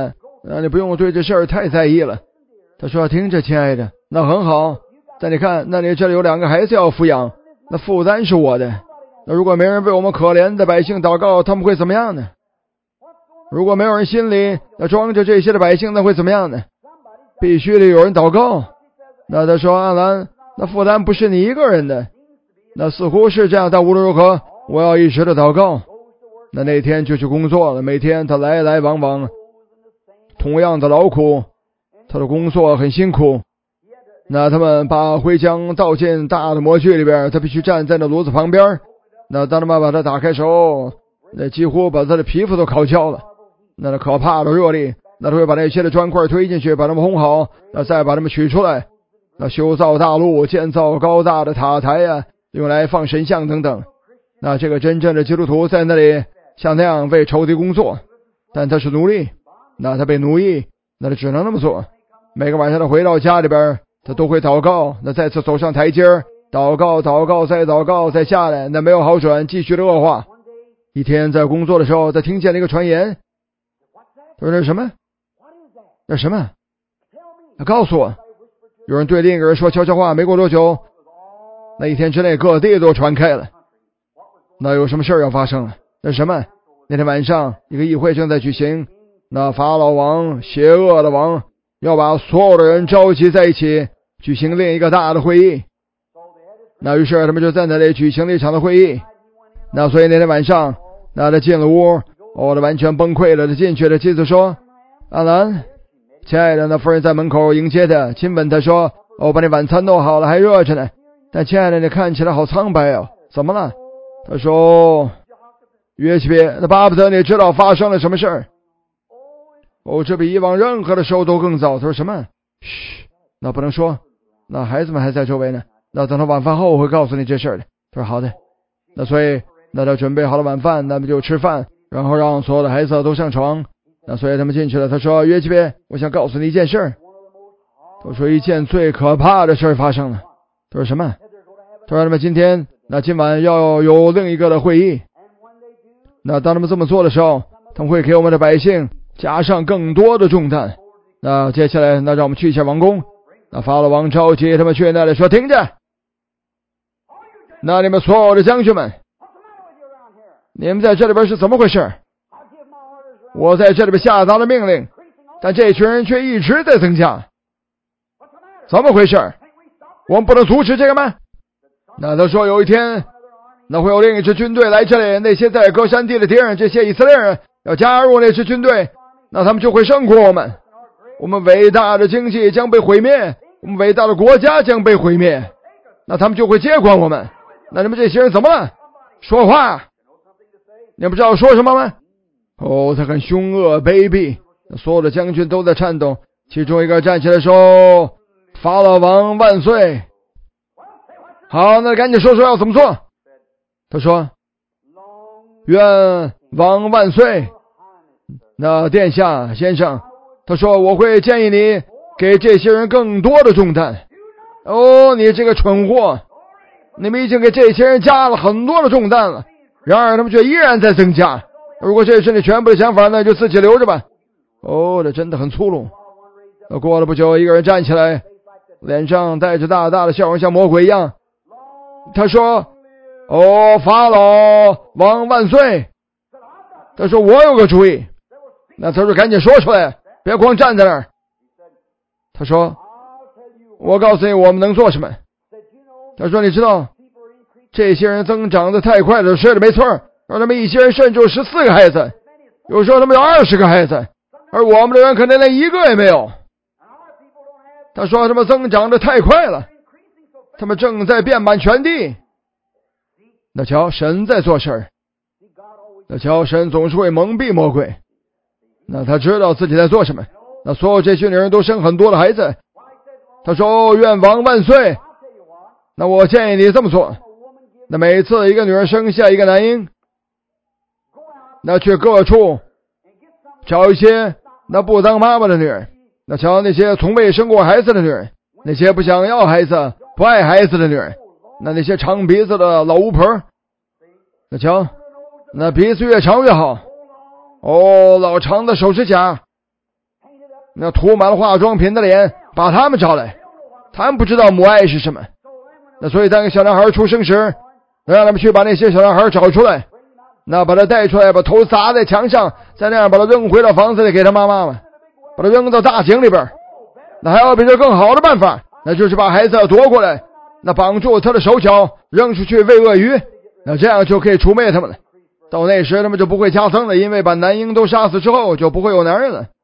你不用对这事儿太在意了。他说听着亲爱的，那很好，但你看那你这里有2个孩子要抚养，那负担是我的，那如果没人为我们可怜的百姓祷告，他们会怎么样呢？如果没有人心里那装着这些的百姓，那会怎么样呢？必须得有人祷告。那他说阿兰，那负担不是你一个人的，那似乎是这样，但无论如何我要一直的祷告。那天就去工作了，每天他来来往往，同样的劳苦，他的工作很辛苦。那他们把灰浆倒进大的模具里边，他必须站在那炉子旁边。那当他们把它打开时候，那几乎把他的皮肤都烤焦了。那可怕的热力，那他会把那些的砖块推进去，把它们烘好，那再把它们取出来。那修造大路，建造高大的塔台呀，用来放神像等等。那这个真正的基督徒在那里像那样为仇敌工作，但他是奴隶，那他被奴役，那他只能那么做。每个晚上他回到家里边，他都会祷告，那再次走上台阶，祷告祷告再祷告再下来，那没有好转，继续的恶化。一天在工作的时候，他听见了一个传言，他说那是什么？那是什么？他告诉我，有人对另一个人说悄悄话，没过多久，那一天之内各地都传开了。那有什么事儿要发生了？那是什么？那天晚上一个议会正在举行，那法老王，邪恶的王，要把所有的人召集在一起，举行另一个大的会议。那于是他们就在那里举行了一场的会议。那所以那天晚上，那他进了屋，他完全崩溃了。他进去了，妻子说：阿兰，亲爱的，那夫人在门口迎接他，亲吻他说：我把你晚餐弄好了，还热着呢。但亲爱的，你看起来好苍白哦，怎么了？他说：约基别，那巴不得你知道发生了什么事儿。这比以往任何的时候都更早。他说什么？嘘，那不能说，那孩子们还在周围呢，那等到晚饭后我会告诉你这事儿的。他说好的。那所以那他准备好了晚饭，那么就吃饭，然后让所有的孩子都上床。那所以他们进去了。他说约基别，我想告诉你一件事儿。他说一件最可怕的事儿发生了。他说什么？他说他们今晚要有另一个的会议。那当他们这么做的时候，他们会给我们的百姓加上更多的重担。那接下来，那让我们去一下王宫。那法老王召集他们去那里说：听着，那你们所有的将军们，你们在这里边是怎么回事？我在这里边下达了命令，但这群人却一直在增加，怎么回事？我们不能阻止这个吗？那他说有一天，那会有另一支军队来这里，那些在歌山地的敌人，这些以色列人要加入那支军队，那他们就会胜过我们，我们伟大的经济将被毁灭，我们伟大的国家将被毁灭，那他们就会接管我们。那你们这些人怎么了？说话，你们不知道说什么吗？他很凶恶卑鄙，所有的将军都在颤动。其中一个站起来说：法老王万岁。好，那赶紧说要怎么做。他说：愿王万岁。那殿下先生，他说我会建议你给这些人更多的重担。你这个蠢货，你们已经给这些人加了很多的重担了，然而他们却依然在增加。如果这是你全部的想法，那就自己留着吧。这真的很粗鲁。过了不久，一个人站起来，脸上带着大大的笑容，像魔鬼一样。他说：法老王万岁。他说我有个主意。那他说赶紧说出来，别光站在那儿。他说我告诉你我们能做什么。他说你知道这些人增长的太快了，是的没错，让他们一些人甚至有14个孩子，有时候他们有20个孩子，而我们的人可能连一个也没有。他说他们增长的太快了，他们正在遍满全地。那瞧，神在做事儿。那瞧，神总是会蒙蔽魔鬼。那他知道自己在做什么。那所有这些女人都生很多的孩子。他说愿王万岁。那我建议你这么做，那每次一个女人生下一个男婴，那去各处找一些那不当妈妈的女人，那瞧那些从未生过孩子的女人，那些不想要孩子不爱孩子的女人，那些长鼻子的老巫婆，那瞧那鼻子越长越好。老长的手指甲， 那涂满了化妆品的脸，把他们找来。他们不知道母爱是什么。那所以当小男孩出生时，让他们去把那些小男孩找出来，那把他带出来，把头砸在墙上，再那样把他扔回到房子里给他妈妈，把他扔到大井里边。那还有比这更好的办法，那就是把孩子夺过来，那绑住他的手脚，扔出去喂鳄鱼，那这样就可以除灭他们了。到那时他们就不会加增了，因为把男婴都杀死之后就不会有男人了。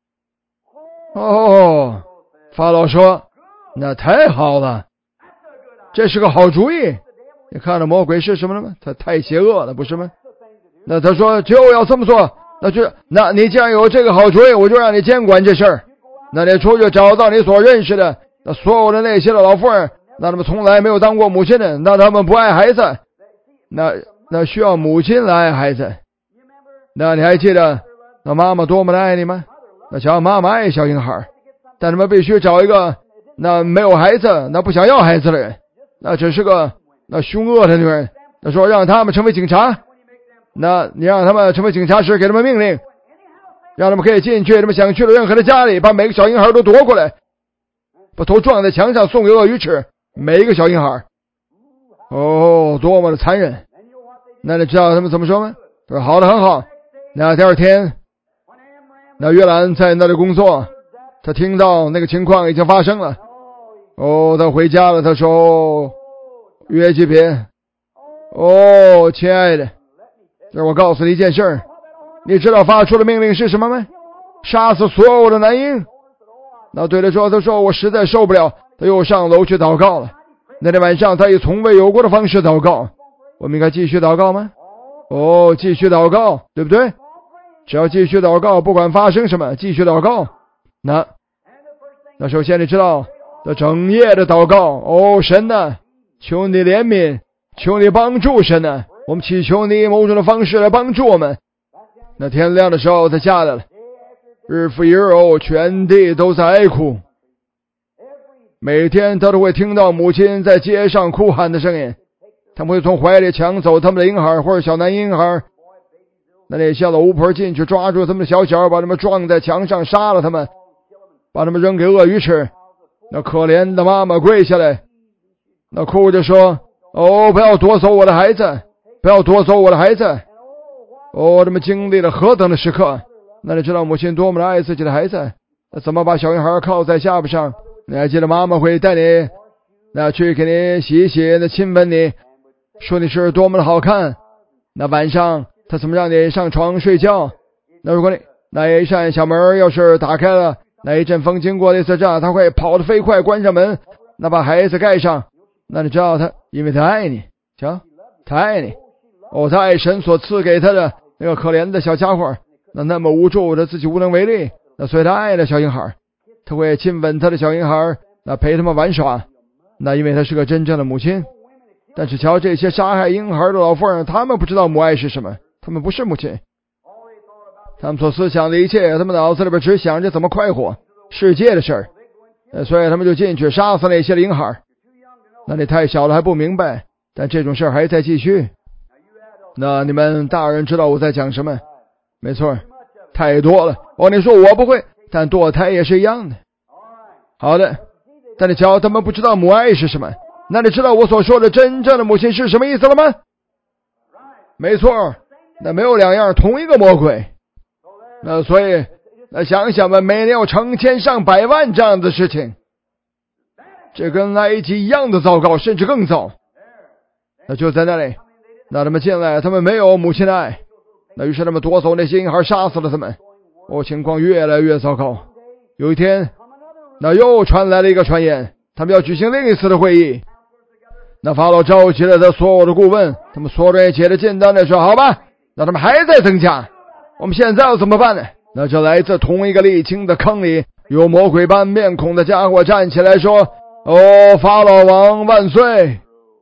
哦，法老说，那太好了，这是个好主意。你看到魔鬼是什么了吗？他太邪恶了，不是吗？那他说就要这么做，那你既然有这个好主意，我就让你监管这事儿。那你出去找到你所认识的那所有的那些的老妇人，那他们从来没有当过母亲的，那他们不爱孩子，那需要母亲来爱孩子。那你还记得那妈妈多么的爱你吗？那想要妈妈爱小婴孩，但他们必须找一个那没有孩子，那不想要孩子的人，那只是个那凶恶的女人。那说让他们成为警察，那你让他们成为警察时，给他们命令，让他们可以进去他们想去的任何的家里，把每个小婴孩都夺过来，把头撞在墙上送给鳄鱼吃，每一个小婴孩。哦，多么的残忍。那你知道他们怎么说吗？说好的，很好。那第二天，那约兰在那里工作，他听到那个情况已经发生了。哦，他回家了。他说，约基别，哦，亲爱的，这我告诉你一件事，你知道发出的命令是什么吗？杀死所有的男婴。那对他说，我实在受不了。他又上楼去祷告了。那天晚上他以从未有过的方式祷告。我们应该继续祷告吗？哦，继续祷告，对不对？只要继续祷告，不管发生什么，继续祷告。那首先你知道这整夜的祷告。哦，神啊，求你怜悯，求你帮助，神啊，我们祈求你以某种的方式来帮助我们。那天亮的时候他下来了，日复一日，全地都在哀哭。每天他都会听到母亲在街上哭喊的声音，他们会从怀里抢走他们的婴孩或者小男婴孩。那些老巫婆进去抓住他们的小脚，把他们撞在墙上，杀了他们，把他们扔给鳄鱼吃。那可怜的妈妈跪下来，那哭着说，哦，不要夺走我的孩子，不要夺走我的孩子。哦，他们经历了何等的时刻。那你知道母亲多么的爱自己的孩子，那怎么把小婴孩靠在下巴上。你还记得妈妈会带你那去给你洗一洗，那亲吻你，说你是多么的好看。那晚上他怎么让你上床睡觉。那如果你那一扇小门要是打开了，那一阵风经过，类似这样，他会跑得飞快关上门，那把孩子盖上。那你知道他因为他爱你，瞧，他爱你。哦，他爱神所赐给他的那个可怜的小家伙，那么无助，他自己无能为力。那所以他爱的小婴孩，他会亲吻他的小婴孩，那陪他们玩耍。那因为他是个真正的母亲。但是瞧这些杀害婴孩的老妇人，他们不知道母爱是什么，他们不是母亲。他们所思想的一切，他们脑子里边只想着怎么快活世界的事儿。所以他们就进去杀死那些婴孩。那你太小了还不明白，但这种事儿还在继续。那你们大人知道我在讲什么？没错，太多了。哦，你说我不会，但堕胎也是一样的。好的，但你瞧，他们不知道母爱是什么。那你知道我所说的真正的母亲是什么意思了吗？没错，那没有两样，同一个魔鬼。那所以那想想吧，每年有成千上百万这样的事情，这跟埃及一样的糟糕，甚至更糟。那就在那里，那他们进来，他们没有母亲的爱，那于是他们夺走那些婴孩，杀死了他们。情况越来越糟糕。有一天，那又传来了一个传言，他们要举行另一次的会议。那法老召集了他所有的顾问，他们所有人也解了简单的说，好吧，那他们还在增加，我们现在要怎么办呢？那就来自同一个沥青的坑里，有魔鬼般面孔的家伙站起来说，哦，法老王万岁，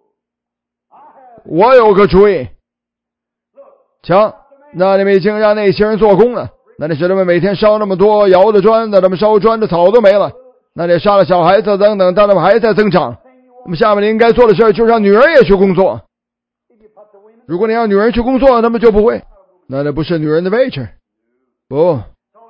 我有个主意。瞧，那你们已经让那些人做工了，那你使他们每天烧那么多窑的砖，那他们烧砖的草都没了，那你杀了小孩子等等，但他们还在增长。那么下面你应该做的事就是让女人也去工作。如果你让女人去工作，他们就不会，那不是女人的位置。不，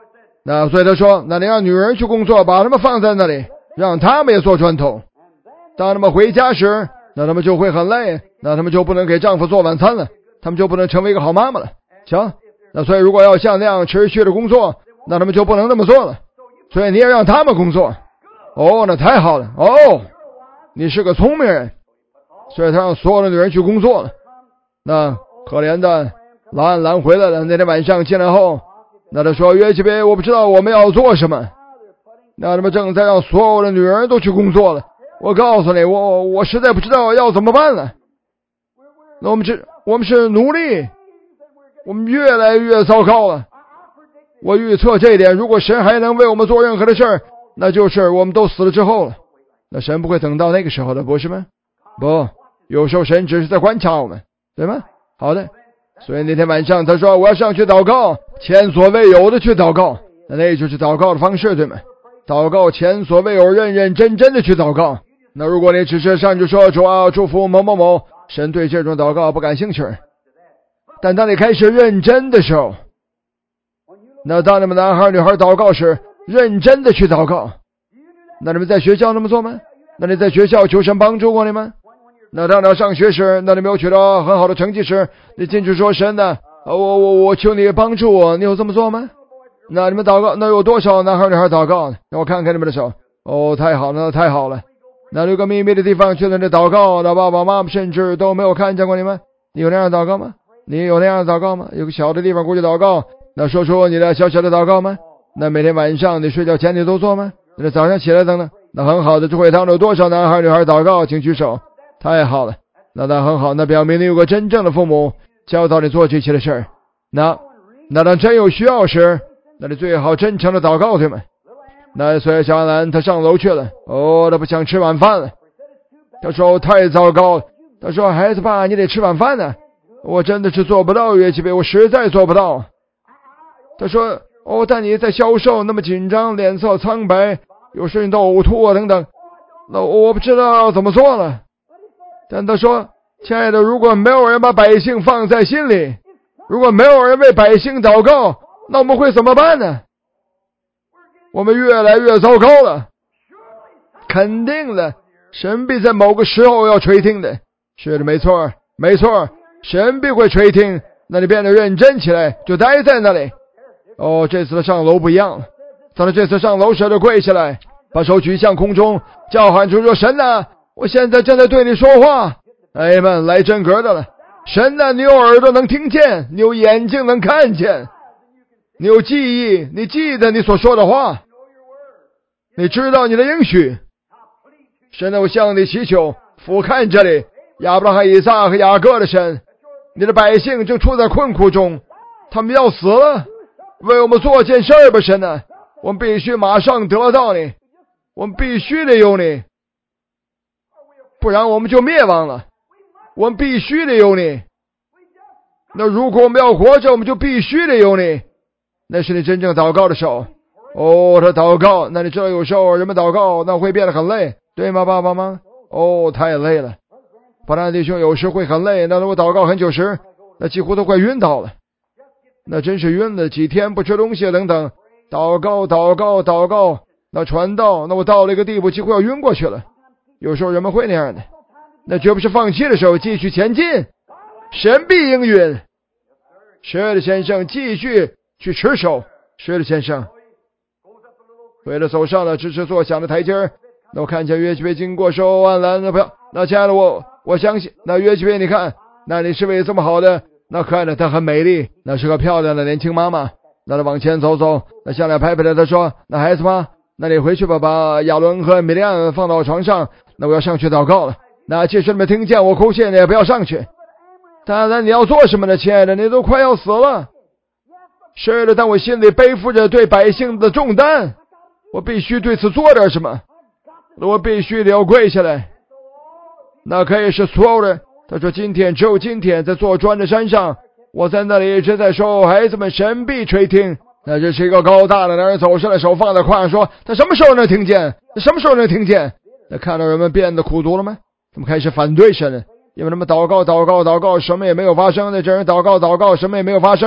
那所以他说，那你让女人去工作，把他们放在那里，让他们也做砖头。当他们回家时，那他们就会很累，那他们就不能给丈夫做晚餐了，他们就不能成为一个好妈妈了。行，那所以如果要像那样持续的工作，那他们就不能那么做了。所以你也让他们工作。哦，那太好了。哦，你是个聪明人。所以他让所有的女人去工作了。那可怜的劳安兰回来了，那天晚上进来后，那他说，约基别，我不知道我们要做什么。那他们正在让所有的女人都去工作了。我告诉你，我实在不知道要怎么办了。那我们是奴隶，我们越来越糟糕了。我预测这一点，如果神还能为我们做任何的事儿，那就是我们都死了之后了。那神不会等到那个时候的，不是吗？不，有时候神只是在观察我们，对吗？好的。所以那天晚上他说，我要上去祷告，前所未有的去祷告。那就是祷告的方式，对吗？祷告前所未有，认认真真的去祷告。那如果你只是上去说，主啊，祝福某某某，神对这种祷告不感兴趣。但当你开始认真的时候，那当你们男孩女孩祷告时，认真的去祷告。那你们在学校那么做吗？那你在学校求神帮助过你们？那当你上学时，那你没有取得很好的成绩时，你进去说，神呢，我求你帮助我，你有这么做吗？那你们祷告，那有多少男孩女孩祷告呢？让我看看你们的手。哦，太好了，太好了。那有个秘密的地方去那里祷告，那爸爸妈妈甚至都没有看见过你们。你有那样祷告吗？你有那样祷告吗？有个小的地方过去祷告，那说出你的小小的祷告吗？那每天晚上你睡觉前你都做吗？那早上起来等等。那很好的，这会当中有多少男孩女孩祷告，请举手。太好了，那很好，那表明你有个真正的父母教导你做这些的事儿。那当真有需要时，那你最好真诚的祷告，对吗？那所以小安兰他上楼去了。哦，他不想吃晚饭了。他说，太糟糕了。他说，孩子爸，你得吃晚饭呢。我真的是做不到，约基别，我实在做不到。他说，哦，但你在销售那么紧张，脸色苍白，有时你都呕吐啊等等，那我不知道要怎么做了。但他说，亲爱的，如果没有人把百姓放在心里，如果没有人为百姓祷告，那我们会怎么办呢？我们越来越糟糕了。肯定的，神必在某个时候要垂听的。是的，没错，没错，神必会垂听。那你变得认真起来，就待在那里。哦，这次的上楼不一样了。他这次上楼时就跪下来，把手举向空中，叫喊出说，神啊，我现在正在对你说话。哎们，来真格的了。神啊，你有耳朵能听见，你有眼睛能看见，你有记忆，你记得你所说的话，你知道你的应许。神啊，我向你祈求，俯瞰这里亚伯拉罕、以撒和雅各的神，你的百姓正处在困苦中，他们要死了，为我们做件事吧，神啊，我们必须马上得到你，我们必须得有你，不然我们就灭亡了。我们必须得有你。那如果我们要活着，我们就必须得有你。那是你真正祷告的时候。哦，他祷告，那你知道有时候人们祷告那会变得很累，对吗，爸爸吗？哦，太累了。巴拿弟兄有时会很累，那如果祷告很久时，那几乎都快晕倒了。那真是晕了，几天不吃东西等等，祷告，那传道，那我到了一个地步几乎要晕过去了。有时候人们会那样的，那绝不是放弃的时候，继续前进，神必应允。是的，先生，继续去持守。是的，先生。为了走上了吱吱作响的台阶儿，那我看见约基别经过收安兰的不要。那亲爱的，我相信那约基别，你看，那你是位这么好的，那看着她很美丽，那是个漂亮的年轻妈妈。那他往前走，那向来拍拍他说，那孩子吗？那你回去吧，把亚伦和米利暗放到床上，那我要上去祷告了。那即使你们听见我哭泣，你也不要上去。当然你要做什么呢，亲爱的？你都快要死了。是的，但我心里背负着对百姓的重担，我必须对此做点什么。我必须得要跪下来。那可以是所有的。他说只有今天在坐砖的山上，我在那里一直在说，孩子们，神必垂听。那这是一个高大的男人走上来，手放在胯上说，他什么时候能听见？什么时候能听见？那看到人们变得苦毒了吗？他们开始反对神了，因为他们祷告，什么也没有发生。那这人祷告，什么也没有发生。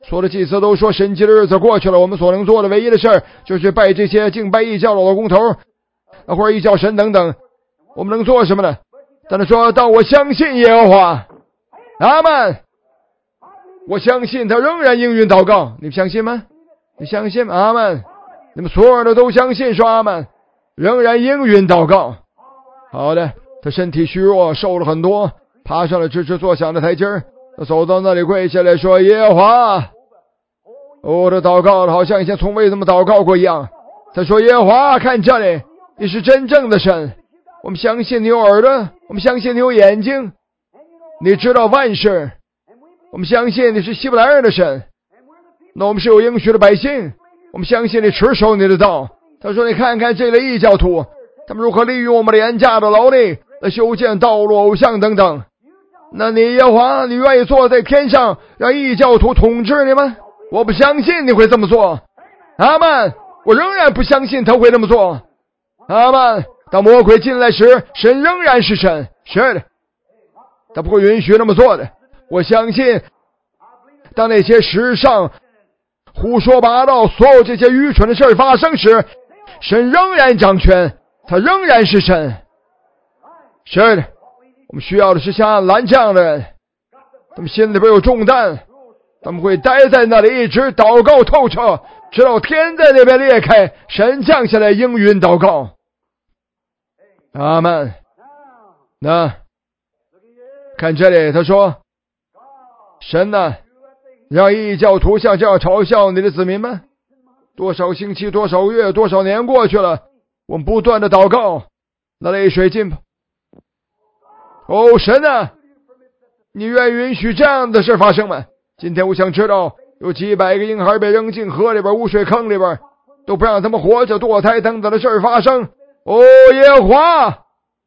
所有的祭司都说神迹的日子过去了，我们所能做的唯一的事儿就是拜这些敬拜异教的老公头或者异教神等等，我们能做什么呢？但他说，当我相信耶和华，阿们，我相信他仍然应允祷告。你相信吗？你相信吗？阿们。你们所有人的都相信说阿们，仍然应允祷告。好的，他身体虚弱，瘦了很多，爬上了吱吱作响的台阶儿，他走到那里跪下来说，耶和华，我的祷告好像以前从未这么祷告过一样。他说，耶和华，看这里，你是真正的神，我们相信你有耳朵，我们相信你有眼睛，你知道万事，我们相信你是希伯来人的神，那我们是有应许的百姓，我们相信你持守你的道。他说，你看看这类异教徒，他们如何利用我们廉价的劳力来修建道路、偶像等等。那你耶和华，你愿意坐在天上让异教徒统治你吗？我不相信你会这么做。阿们，我仍然不相信他会这么做。阿们，当魔鬼进来时，神仍然是神，是的，他不会允许那么做的。我相信当那些时尚胡说八道所有这些愚蠢的事发生时，神仍然掌权，他仍然是神。是的，我们需要的是像安兰这样的人，他们心里边有重担，他们会待在那里一直祷告透彻，直到天在那边裂开，神降下来应允祷告。阿们。那看这里，他说，神呢，让异教徒像这样嘲笑你的子民吗？多少星期，多少月，多少年过去了，我们不断的祷告，那泪水浸泡。哦，神啊，你愿允许这样的事发生吗？今天我想知道，有几百个婴孩被扔进河里边、污水坑里边，都不让他们活着、堕胎等等的事发生。哦，耶和华，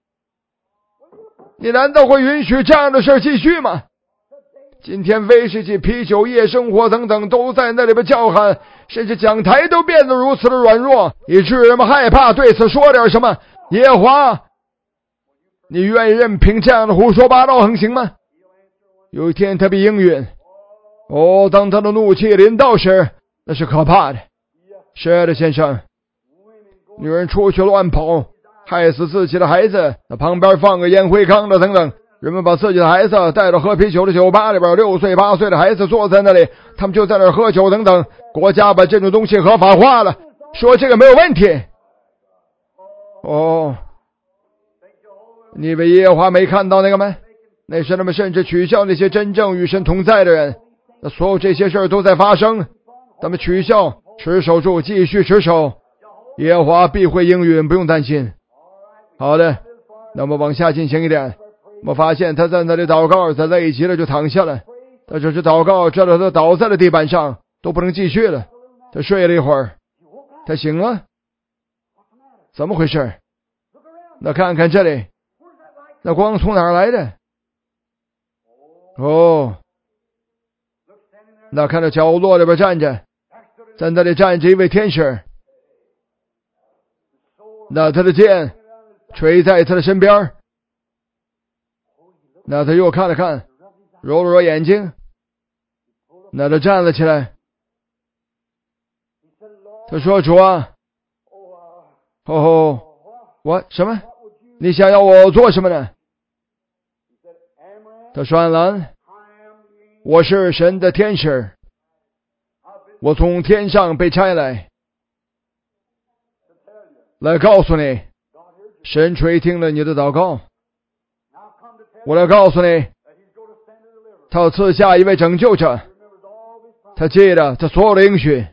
你难道会允许这样的事继续吗？今天威士忌、啤酒、夜生活等等都在那里边叫喊，甚至讲台都变得如此的软弱，以致人们害怕对此说点什么。耶和华，你愿意任凭这样的胡说八道横行吗？有一天他必应允。哦，当他的怒气临到时，那是可怕的。是的，先生，女人出去乱跑，害死自己的孩子，那旁边放个烟灰缸的等等，人们把自己的孩子带到喝啤酒的酒吧里边，6岁8岁的孩子坐在那里，他们就在那儿喝酒等等。国家把这种东西合法化了，说这个没有问题。哦，你以为耶和华没看到那个吗？那是他们甚至取笑那些真正与神同在的人。那所有这些事都在发生，他们取笑，持守住，继续持守，耶和华必会应允，不用担心。好的，那么往下进行一点。我们发现他在那里祷告，他累极了就躺下了，他只是祷告，直到他倒在了地板上，都不能继续了。他睡了一会儿，他醒了，怎么回事？那看看这里，那光从哪儿来的？哦，那看到角落里边站着，在那里站着一位天使，那他的剑垂在他的身边。那他又看了看，揉了揉眼睛，那他站了起来。他说，主啊，哦，我什么？你想要我做什么呢？他说，安兰，我是神的天使，我从天上被差来告诉你，神垂听了你的祷告。我来告诉你，他要赐下一位拯救者，他记得他所有的应许。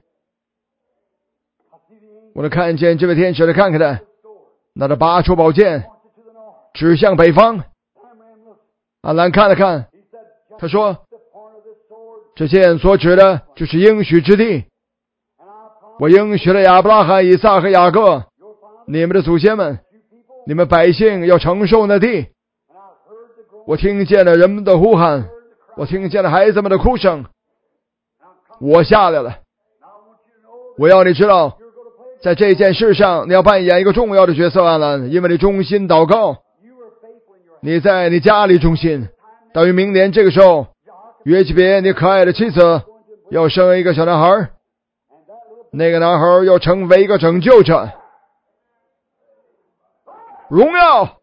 我来看见这位天使，来看看他，那他拔出宝剑指向北方。安兰看了看，他说，这剑所指的就是应许之地，我应许了亚伯拉罕、以撒和雅各，你们的祖先们，你们百姓要承受那地。我听见了人们的呼喊，我听见了孩子们的哭声，我下来了。我要你知道，在这件事上你要扮演一个重要的角色，安兰，因为你忠心祷告，你在你家里忠心。到于明年这个时候，约基别你可爱的妻子要生一个小男孩，那个男孩要成为一个拯救者。荣耀。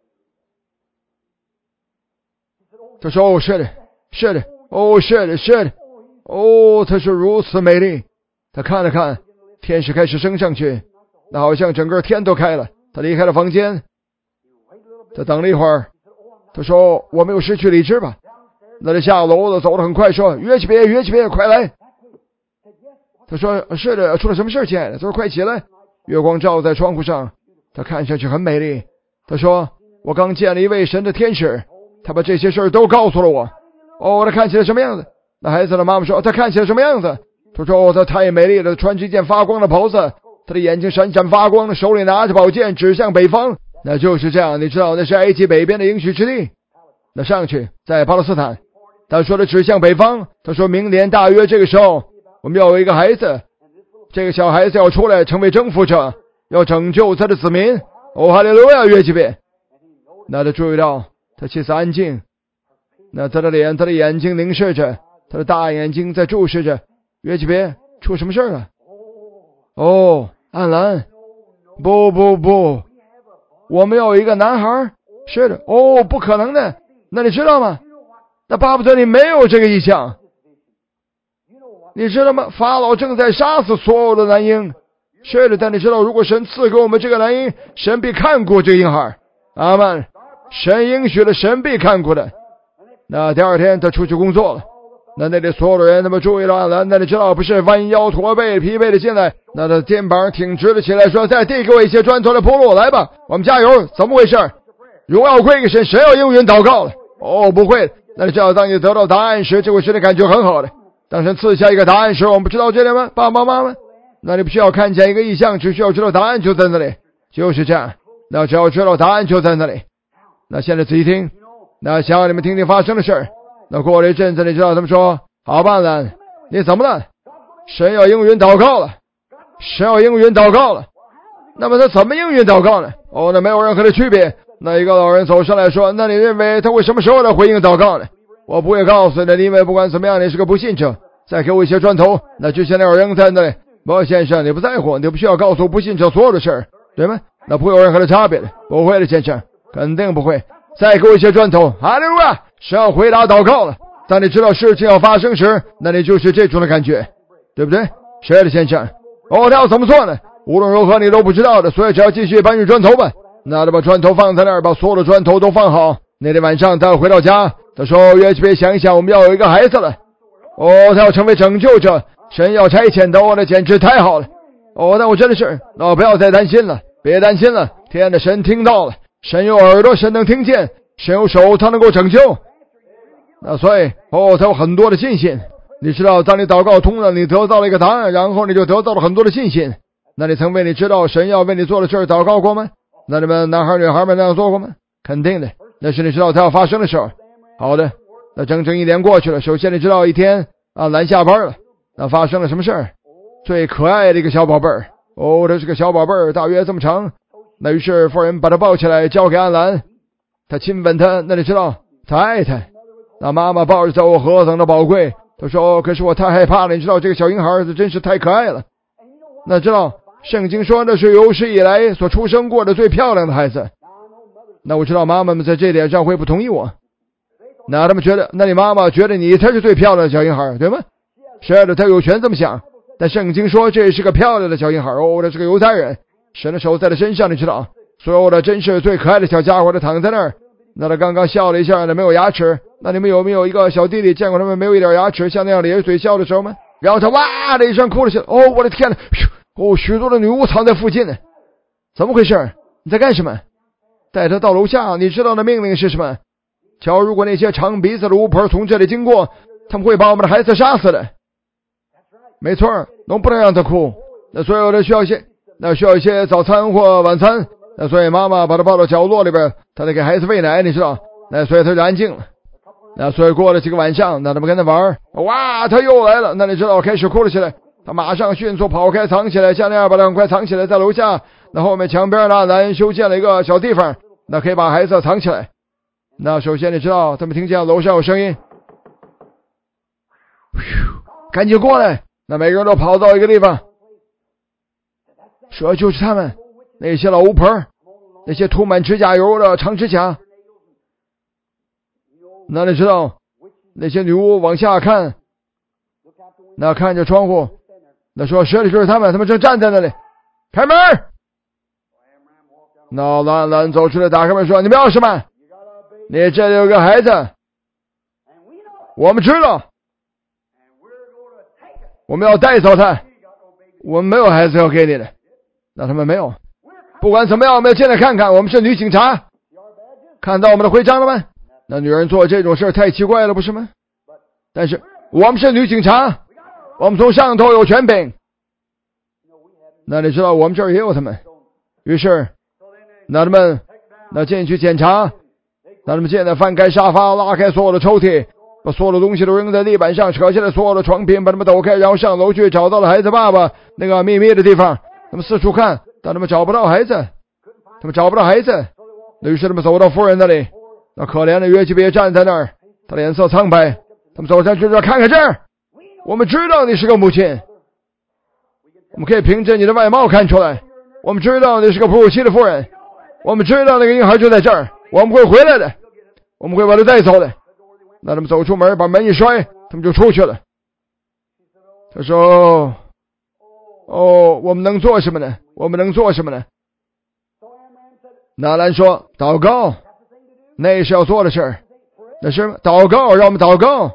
他说：“哦，是的，是的，哦，是的，是的，哦，她是如此美丽。”他看了看，天使开始升上去，那好像整个天都开了。他离开了房间，他等了一会儿，他说：“我没有失去理智吧？”那就下楼了，走得很快，说：“约基别，约基别，快来！”他说：“是的，出了什么事，亲爱的？”他说：“快起来！”月光照在窗户上，他看上去很美丽。他说：“我刚见了一位神的天使，他把这些事都告诉了我。”哦，他看起来什么样子？那孩子的妈妈说：“他看起来什么样子？”他说：“哦，他太美丽了，穿着一件发光的袍子，他的眼睛闪闪发光，手里拿着宝剑，指向北方。”那就是这样，你知道那是埃及北边的应许之地。那上去在巴勒斯坦，他说的指向北方。他说明年大约这个时候，我们要有一个孩子，这个小孩子要出来成为征服者，要拯救他的子民。哦，哈利路亚，约基别。那他注意到他妻子安静，那他的脸，他的眼睛凝视着，他的大眼睛在注视着约基别。出什么事了？哦，安兰，不，我们要有一个男孩。是的。哦，不可能的。那你知道吗？那巴不得你没有这个意向。你知道吗？法老正在杀死所有的男婴。是的，但你知道，如果神赐给我们这个男婴，神必看顾这个婴孩。阿们。神应许了，神必看顾的。那第二天他出去工作了，那里所有的人他们注意到安兰，那你知道不是弯腰驼背疲惫的进来，那他肩膀挺直了起来，说：“再递给我一些砖头的铺路，来吧，我们加油。”怎么回事？荣耀归给神，谁要应允祷告了？哦，不会。那你知道，当你得到答案时，这会使你感觉很好的。当神赐下一个答案时，我们不知道这里吗？爸爸妈妈，那你不需要看见一个意象，只需要知道答案就在那里，就是这样。那只要知道答案就在那里。那现在仔细听，那想让你们听听发生的事儿。那过了一阵子，你知道他们说：“好办了，你怎么了？神要应允祷告了，神要应允祷告了。”那么他怎么应允祷告呢？哦，那没有任何的区别。那一个老人走上来说：“那你认为他会什么时候来回应祷告呢？”我不会告诉你，因为不管怎么样，你是个不信者。再给我一些砖头，那就现在要扔在那里。不，先生，你不在乎，你不需要告诉不信者所有的事儿，对吗？那不会有任何的差别的。不会的，先生，肯定不会。再给我一些砖头。哈利路亚！神要回答祷告了。当你知道事情要发生时，那你就是这种的感觉，对不对？是的，先生。哦，他要怎么做呢？无论如何你都不知道的，所以只要继续搬运砖头吧。那就把砖头放在那儿，把所有的砖头都放好。那天晚上他回到家，他说：“约基别，想一想，我们要有一个孩子了。哦，他要成为拯救者，神要差遣的，那简直太好了。哦，那我真的是，那不要再担心了，别担心了。天的神听到了，神有耳朵，神能听见，神有手，他能够拯救。那所以，他有很多的信心。你知道，当你祷告通了，你得到了一个答案，然后你就得到了很多的信心。那你曾为你知道神要为你做的事儿祷告过吗？那你们男孩女孩们那样做过吗？肯定的，那是你知道它要发生的事儿。好的，那整整1年过去了。首先你知道一天安兰下班了，那发生了什么事儿？最可爱的一个小宝贝儿。哦，这是个小宝贝儿，大约这么长。那于是夫人把他抱起来交给安兰，他亲吻他。那你知道他爱他。那妈妈抱着走，何等的宝贵。他说：“可是我太害怕了，你知道这个小婴孩子真是太可爱了。”那知道圣经说那是有史以来所出生过的最漂亮的孩子。那我知道妈妈们在这点上会不同意我。那他们觉得，那你妈妈觉得你才是最漂亮的小婴孩，对吗？是的，他有权这么想。但圣经说这是个漂亮的小婴孩。哦，这是个犹太人，神的手在他身上，你知道，所有的真是最可爱的小家伙都躺在那儿。那他刚刚笑了一下，那没有牙齿。那你们有没有一个小弟弟见过他们没有一点牙齿，像那样咧着嘴笑的时候吗？然后他哇的一声哭了起来。哦，我的天哪！哦，许多的女巫藏在附近呢。怎么回事？你在干什么？带他到楼下。你知道的命令是什么？瞧，如果那些长鼻子的巫婆从这里经过，他们会把我们的孩子杀死的。没错，不能让他哭。那所有的需要一些早餐或晚餐。那所以妈妈把他抱到角落里边，他得给孩子喂奶，你知道。那所以他就安静了。那所以过了几个晚上，那他们跟他玩，哇，他又来了。那你知道，开始哭了起来。他马上迅速跑开，藏起来，像那样把他很快藏起来，在楼下那后面墙边呢，咱修建了一个小地方，那可以把孩子藏起来。那首先你知道，他们听见楼上有声音， 赶紧过来！那每个人都跑到一个地方，说就是他们，那些老巫婆，那些涂满指甲油的长指甲。那你知道，那些女巫往下看，那看着窗户，那说是的，就是他们正站在那里，开门！那兰兰走出来打开门说：“你们要什么？你这里有个孩子，我们知道，我们要带走他，我们没有孩子要给你的。”那他们没有，不管怎么样，我们要进来看看，我们是女警察，看到我们的徽章了吗？那女人做这种事太奇怪了，不是吗？但是我们是女警察，我们从上头有权柄。那你知道我们这儿也有他们，于是那他们那进去检查，那他们现在翻开沙发，拉开所有的抽屉，把所有的东西都扔在地板上，扯下来所有的床品，把他们抖开，然后上楼去找到了孩子爸爸那个秘密的地方。他们四处看，但他们找不到孩子，于是他们走到夫人那里，那可怜的约基别站在那儿，他脸色苍白。他们走上去说：“看看这儿，我们知道你是个母亲，我们可以凭着你的外貌看出来，我们知道你是个哺乳期的妇人，我们知道那个婴孩就在这儿，我们会回来的，我们会把他带走的。”那他们走出门，把门一摔，他们就出去了。他说：“我们能做什么呢？拿兰说：“祷告，那是要做的事儿。那是祷告，让我们祷告。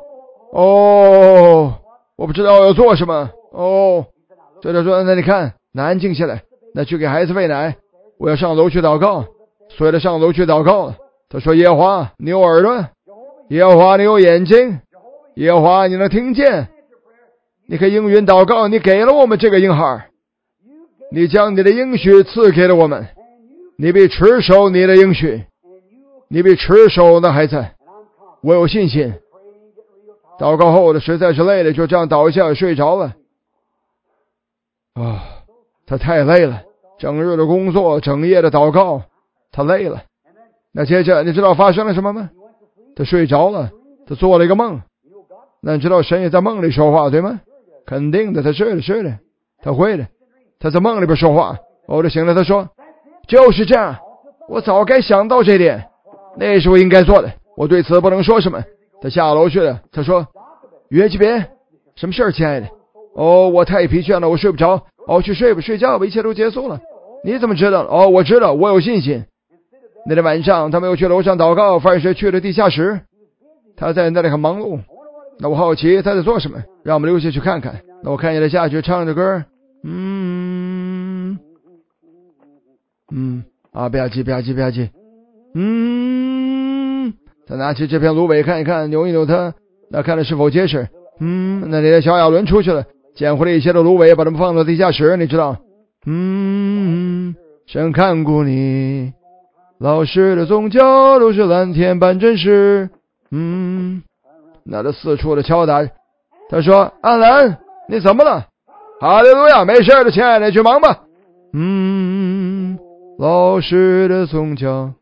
我不知道要做什么。对他说：那你看，那安静下来，那去给孩子喂奶。我要上楼去祷告。所以他上楼去祷告了。他说：耶和华，你有耳朵；耶和华，你有眼睛；耶和华，你能听见。你可以应允祷告，你给了我们这个婴孩，你将你的应许赐给了我们，你必持守你的应许，你必持守那孩子。我有信心。祷告后的实在是累了，就这样倒下睡着了。他太累了，整日的工作，整夜的祷告，他累了。那接着你知道发生了什么吗？他睡着了，他做了一个梦。那你知道神也在梦里说话，对吗？肯定的，他是的，他会的。他在梦里边说话。就醒了，他说：就是这样，我早该想到这点，那是我应该做的，我对此不能说什么。他下楼去了。他说：约基别，什么事儿，亲爱的？我太疲倦了，我睡不着。去睡吧，睡觉吧，一切都结束了。你怎么知道？我知道，我有信心。那天晚上他们又去楼上祷告，反而去了地下室。他在那里很忙碌。那我好奇他在做什么，让我们留下去看看。那我看见他下去唱着歌，不要急。他拿起这片芦苇看一看，扭一扭它，那看了是否结实。那里的小亚伦出去了，捡回了一些的芦苇，把它们放到地下室。你知道，神看顾你，老实的宗教都是蓝天般真实。那他四处的敲打。他说：安兰，你怎么了？哈利路亚，没事的，亲爱的，去忙吧。老实的宗教，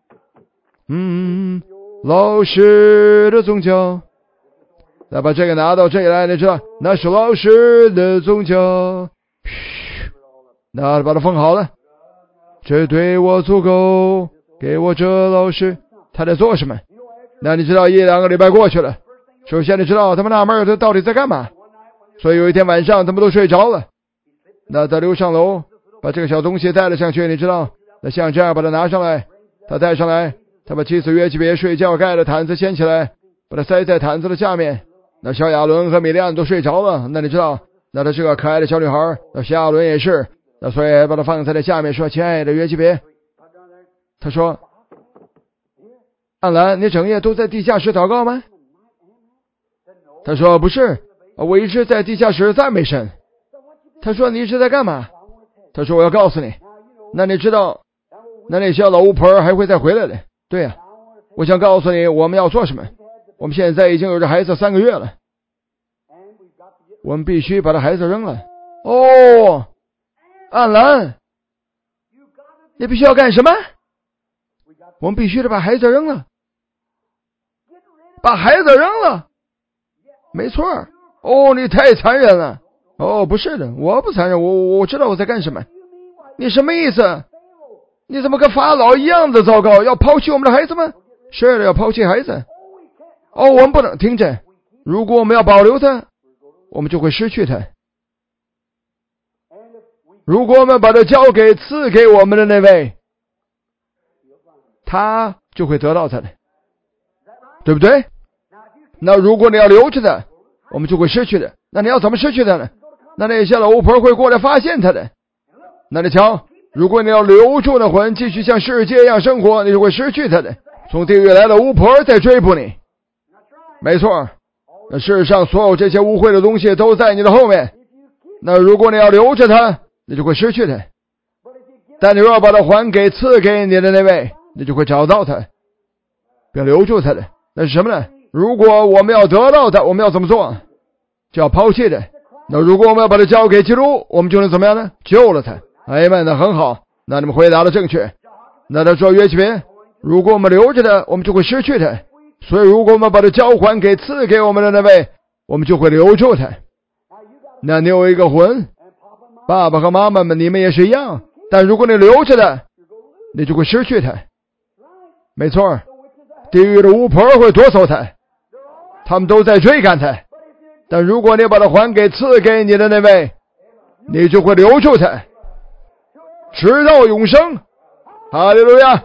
老实的宗教。那把这个拿到这里来，你知道，那是老实的宗教。那把它封好了。这对我足够，给我这老实。他在做什么？那你知道1-2个礼拜过去了。首先你知道他们纳闷他到底在干嘛。所以有一天晚上他们都睡着了。那他溜上楼，把这个小东西带了上去。你知道，那像这样把它拿上来，他带上来，他把妻子约基别睡觉盖的毯子掀起来，把它塞在毯子的下面。那小亚伦和米利暗都睡着了。那你知道，那她是个可爱的小女孩。那小亚伦也是。那所以把它放在那下面，说：亲爱的约基别。他说：安兰，你整夜都在地下室祷告吗？他说：不是，我一直在地下室赞美神。他说：你一直在干嘛？他说：我要告诉你。那你知道，那些老巫婆还会再回来的。对呀，我想告诉你我们要做什么。我们现在已经有这孩子3个月了，我们必须把这孩子扔了。安兰，你必须要干什么？我们必须得把孩子扔了。把孩子扔了？没错， 哦，你太残忍了。哦，不是的，我不残忍，我知道我在干什么。你什么意思？你怎么跟法老一样的糟糕？要抛弃我们的孩子吗？是的，要抛弃孩子。哦，我们不能听着。如果我们要保留他，我们就会失去他。如果我们把它交给赐给我们的那位，他就会得到他的，对不对？那如果你要留着他，我们就会失去的。那你要怎么失去他呢？那些老巫婆会过来发现他的。那你瞧，如果你要留住那魂，继续像世界一样生活，你就会失去他的。从地狱来的巫婆在追捕你。没错，那世上所有这些污秽的东西都在你的后面。那如果你要留着他，你就会失去他。但你若把它还给赐给你的那位，你就会找到他，并留住他的。那是什么呢？如果我们要得到他，我们要怎么做？就要抛弃他。那如果我们要把它交给基督，我们就能怎么样呢？救了他。哎们，那很好，那你们回答的正确。那他说约启别，如果我们留着他，我们就会失去他。所以如果我们把它交还给赐给我们的那位，我们就会留住他。那你有一个魂，爸爸和妈妈们你们也是一样，但如果你留着他，你就会失去他。没错，地狱的巫婆会夺走他，他们都在追赶他。但如果你把它还给赐给你的那位，你就会留住他，直到永生。哈利路亚，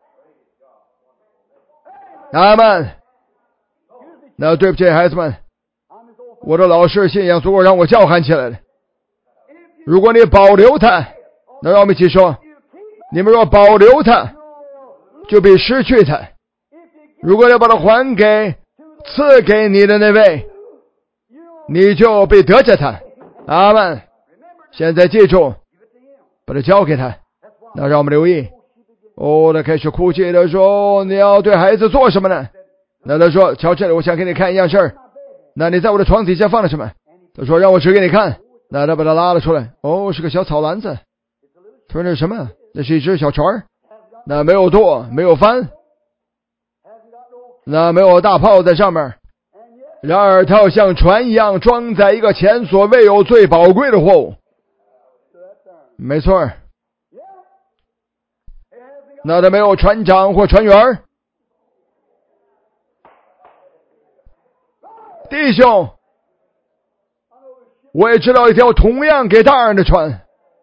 阿们。那对不起孩子们，我的老式信仰足够让我叫喊起来了。如果你保留它，那让我们一起说，你们若保留它，就必失去它。如果要把它还给赐给你的那位，你就必得着它。阿们。现在记住，把它交给他。那让我们留意。他开始哭泣的说，你要对孩子做什么呢？那他说，瞧这里，我想给你看一样事儿。那你在我的床底下放了什么？他说，让我指给你看。那他把它拉了出来。是个小草篮子。他说，那是什么？那是一只小船。那没有舵，没有帆，那没有大炮在上面。然而它要像船一样装载一个前所未有最宝贵的货物。没错。那它没有船长或船员。弟兄，我也知道一条同样给大人的船。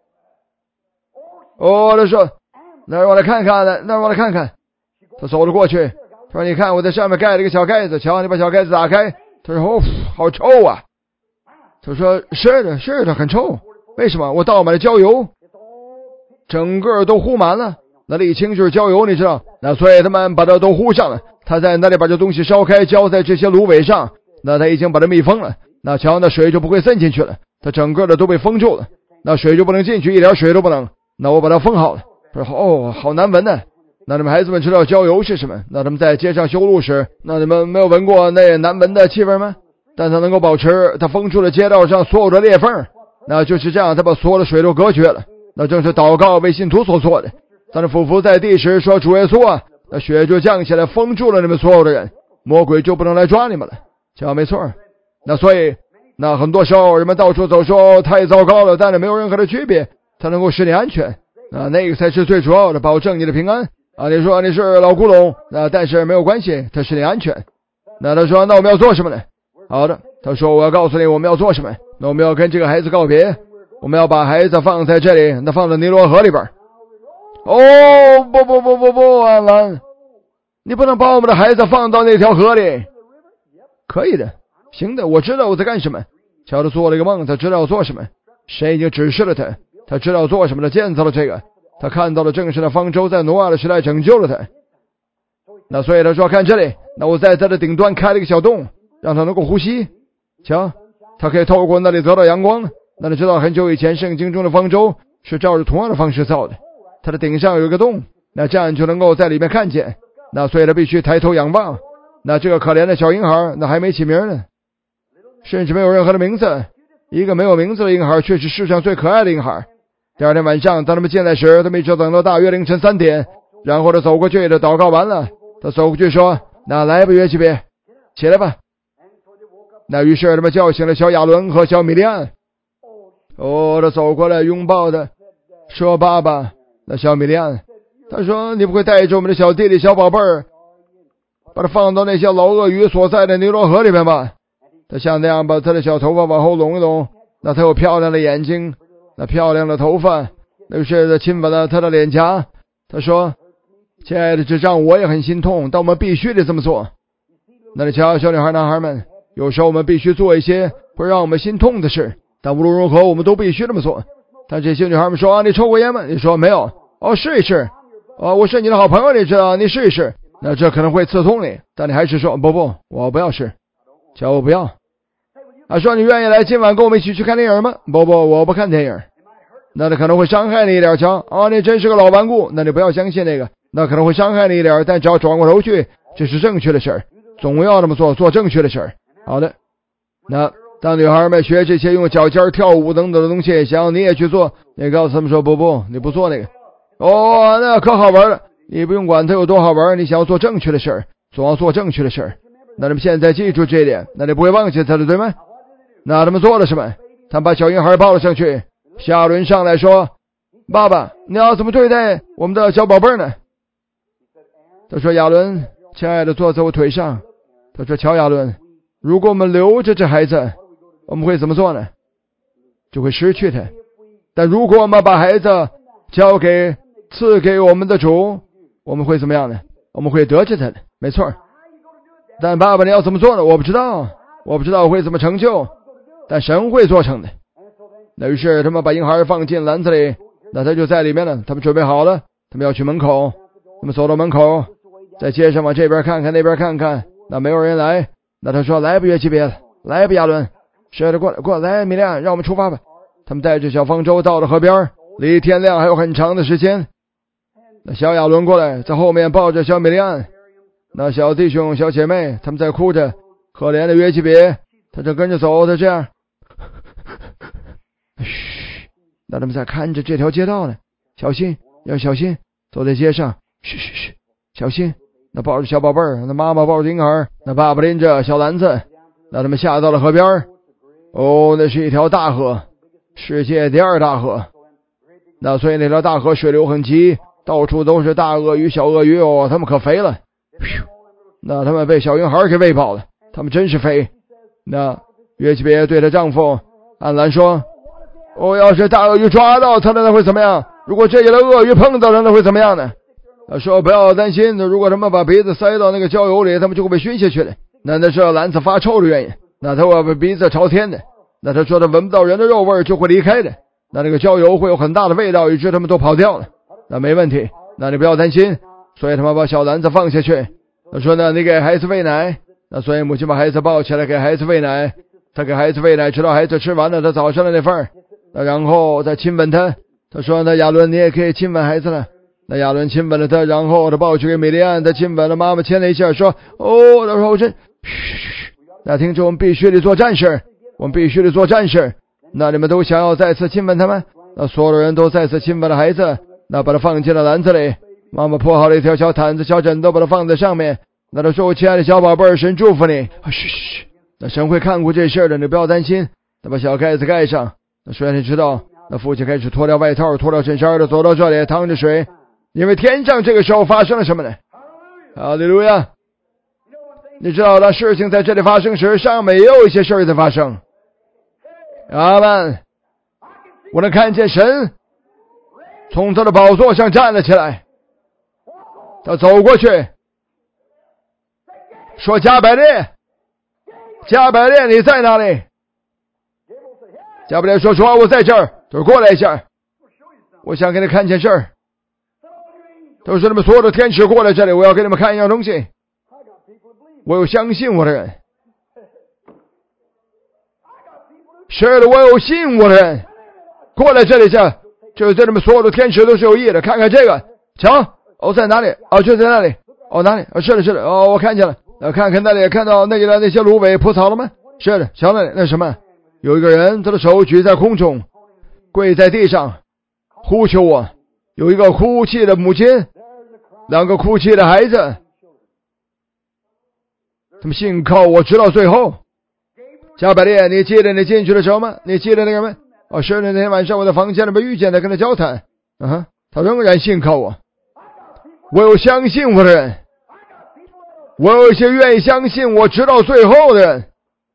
他说，那让我来看看呢，那让我来看看。他走了过去，他说，你看我在上面盖了一个小盖子，瞧，你把小盖子打开。他说，好臭啊。他说，是的，很臭。为什么？我倒满了焦油，整个都糊满了。那沥青就是焦油，你知道。那所以他们把它都糊上了。他在那里把这东西烧开，浇在这些芦苇上。那他已经把它密封了。那瞧，那水就不会渗进去了。它整个的都被封住了，那水就不能进去，一点水都不能。那我把它封好了。好难闻呢。那你们孩子们知道焦油是什么？那他们在街上修路时，那你们没有闻过那难闻的气味吗？但它能够保持它封住了街道上所有的裂缝。那就是这样，他把所有的水都隔绝了。那正是祷告为信徒所做的。当他俯伏在地时说，主耶稣啊，那雪就降下来封住了你们所有的人，魔鬼就不能来抓你们了。瞧，没错。那所以那很多时候人们到处走说太糟糕了，但是没有任何的区别，它能够使你安全。那个才是最主要的，保证你的平安。你说你是老古董，但是没有关系，它使你安全。那他说，那我们要做什么呢？好的，他说，我要告诉你我们要做什么。那我们要跟这个孩子告别，我们要把孩子放在这里，那放在尼罗河里边。不，安兰，你不能把我们的孩子放到那条河里。可以的，行的，我知道我在干什么。乔治做了一个梦，他知道要做什么，谁已经指示了他，他知道做什么，他建造了这个，他看到了正是的方舟在挪亚的时代拯救了他。那所以他说，看这里，那我在它的顶端开了一个小洞，让他能够呼吸。瞧，他可以透过那里得到阳光。那你知道很久以前圣经中的方舟是照着同样的方式造的，它的顶上有一个洞，那这样就能够在里面看见。那所以他必须抬头仰望。那这个可怜的小婴孩，那还没起名呢，甚至没有任何的名字。一个没有名字的婴孩却是世上最可爱的婴孩。第二天晚上当他们进来时，他们一直等到大约凌晨3点，然后他走过去，他祷告完了，他走过去说，那来吧约基别，起来吧。 那于是他们叫醒了小亚伦和小米利安。他走过来拥抱他，说爸爸。那小米利安他说，你不会带着我们的小弟弟小宝贝儿把他放到那些老鳄鱼所在的尼罗河里面吧？他像那样把他的小头发往后拢一拢，那他有漂亮的眼睛，那漂亮的头发，于是他亲吻了他的脸颊。他说，亲爱的，这让我也很心痛，但我们必须得这么做。那你瞧，小女孩男孩们，有时候我们必须做一些会让我们心痛的事，但无论如何我们都必须这么做。但这些女孩们说，你抽过烟吗？你说没有。试一试。我是你的好朋友，你知道，你试一试。那这可能会刺痛你，但你还是说，不，我不要试。瞧，我不要。说，你愿意来今晚跟我们一起去看电影吗？不，我不看电影。那可能会伤害你一点。瞧，你真是个老顽固，那你不要相信那个，那可能会伤害你一点，但只要转过头去，这是正确的事儿，总要这么做，做正确的事儿。好的。那当女孩们学这些用脚尖跳舞等等的东西，想要你也去做，你告诉他们说，不，你不做那个。那可好玩了，你不用管它有多好玩，你想要做正确的事儿，总要做正确的事儿。那你们现在记住这一点，那你不会忘记它的，对吗？那他们做了什么？他们把小婴孩抱了上去。亚伦上来说，爸爸，你要怎么对待我们的小宝贝呢？他说，亚伦，亲爱的，坐在我腿上。他说，乔亚伦，如果我们留着这孩子，我们会怎么做呢？就会失去他。但如果我们把孩子赐给我们的主，我们会怎么样呢？我们会得着他的，没错。但爸爸，你要怎么做呢？我不知道我会怎么成就，但神会做成的。那于是他们把婴孩放进篮子里，那他就在里面了。他们准备好了，他们要去门口。他们走到门口，在街上往这边看看那边看看，那没有人来。那他说，来吧，约基别，来吧，亚伦，是的，过来，米亮，让我们出发吧。他们带着小方舟到了河边，离天亮还有很长的时间。那小亚伦过来，在后面抱着小米利安。那小弟兄小姐妹他们在哭着，可怜的约基别，他正跟着走，他这样嘘，那他们在看着这条街道呢，小心，要小心，走在街上，嘘，小心。那抱着小宝贝儿，那妈妈抱着婴儿，那爸爸拎着小篮子。那他们下到了河边。那是一条大河，世界第二大河。那所以那条大河水流很急，到处都是大鳄鱼小鳄鱼，他们可肥了。那他们被小婴孩给喂饱了，他们真是肥。那约基别对她丈夫安兰说，要是大鳄鱼抓到他了，那会怎么样？如果这些的鳄鱼碰到了，那会怎么样呢？他说，不要担心，如果他们把鼻子塞到那个焦油里，他们就会被熏下去的。那是篮子发臭的原因，那他会把鼻子朝天的。那他说他闻不到人的肉味就会离开的。那个焦油会有很大的味道，以致他们都跑掉了。那没问题，那你不要担心。所以他们把小篮子放下去。他说呢，你给孩子喂奶。那所以母亲把孩子抱起来给孩子喂奶。他给孩子喂奶，直到孩子吃完了他早上的那份，然后再亲吻他。他说，那亚伦，你也可以亲吻孩子了。那亚伦亲吻了他，然后他抱去给米利安，他亲吻了妈妈，亲了一下，说，他说，嘘，那听着，我们必须得做战士，那你们都想要再次亲吻他们？那所有的人都再次亲吻了孩子，那把他放进了篮子里。妈妈铺好了一条小毯子小枕头，把他放在上面。那他说，我亲爱的小宝贝儿，神祝福你。嘘，那神会看过这事的，你不要担心。他把小盖子盖上。那虽然你知道，那父亲开始脱掉外套，脱掉衬衫的，走到这里趟着水，因为天上这个时候发生了什么呢？哈利路亚！你知道，当事情在这里发生时，上面也有一些事在发生。阿们！我能看见神从他的宝座上站了起来，他走过去说，加百列，你在哪里？加百列说，我在这儿。他说，过来一下，我想给你看件事儿。他说，你们所有的天使过来这里，我要给你们看一样东西。我有相信我的人，是的，我有信我的人，过来这里去。就是对你们所有的天使都是有益的。看看这个，瞧，在哪里？就在那里。哪里？是的，我看见了。看看那里，看到那里的那些芦苇蒲草了吗？是的，瞧那里，那什么？有一个人，他的手举在空中，跪在地上，呼求我。有一个哭泣的母亲，两个哭泣的孩子，他们信靠我直到最后。 加百列，你记得你进去的时候吗？你记得那个吗？哦，是的，那天晚上我在房间里面遇见他，跟他交谈。他仍然信靠我。我有相信我的人，我有一些愿意相信我直到最后的人。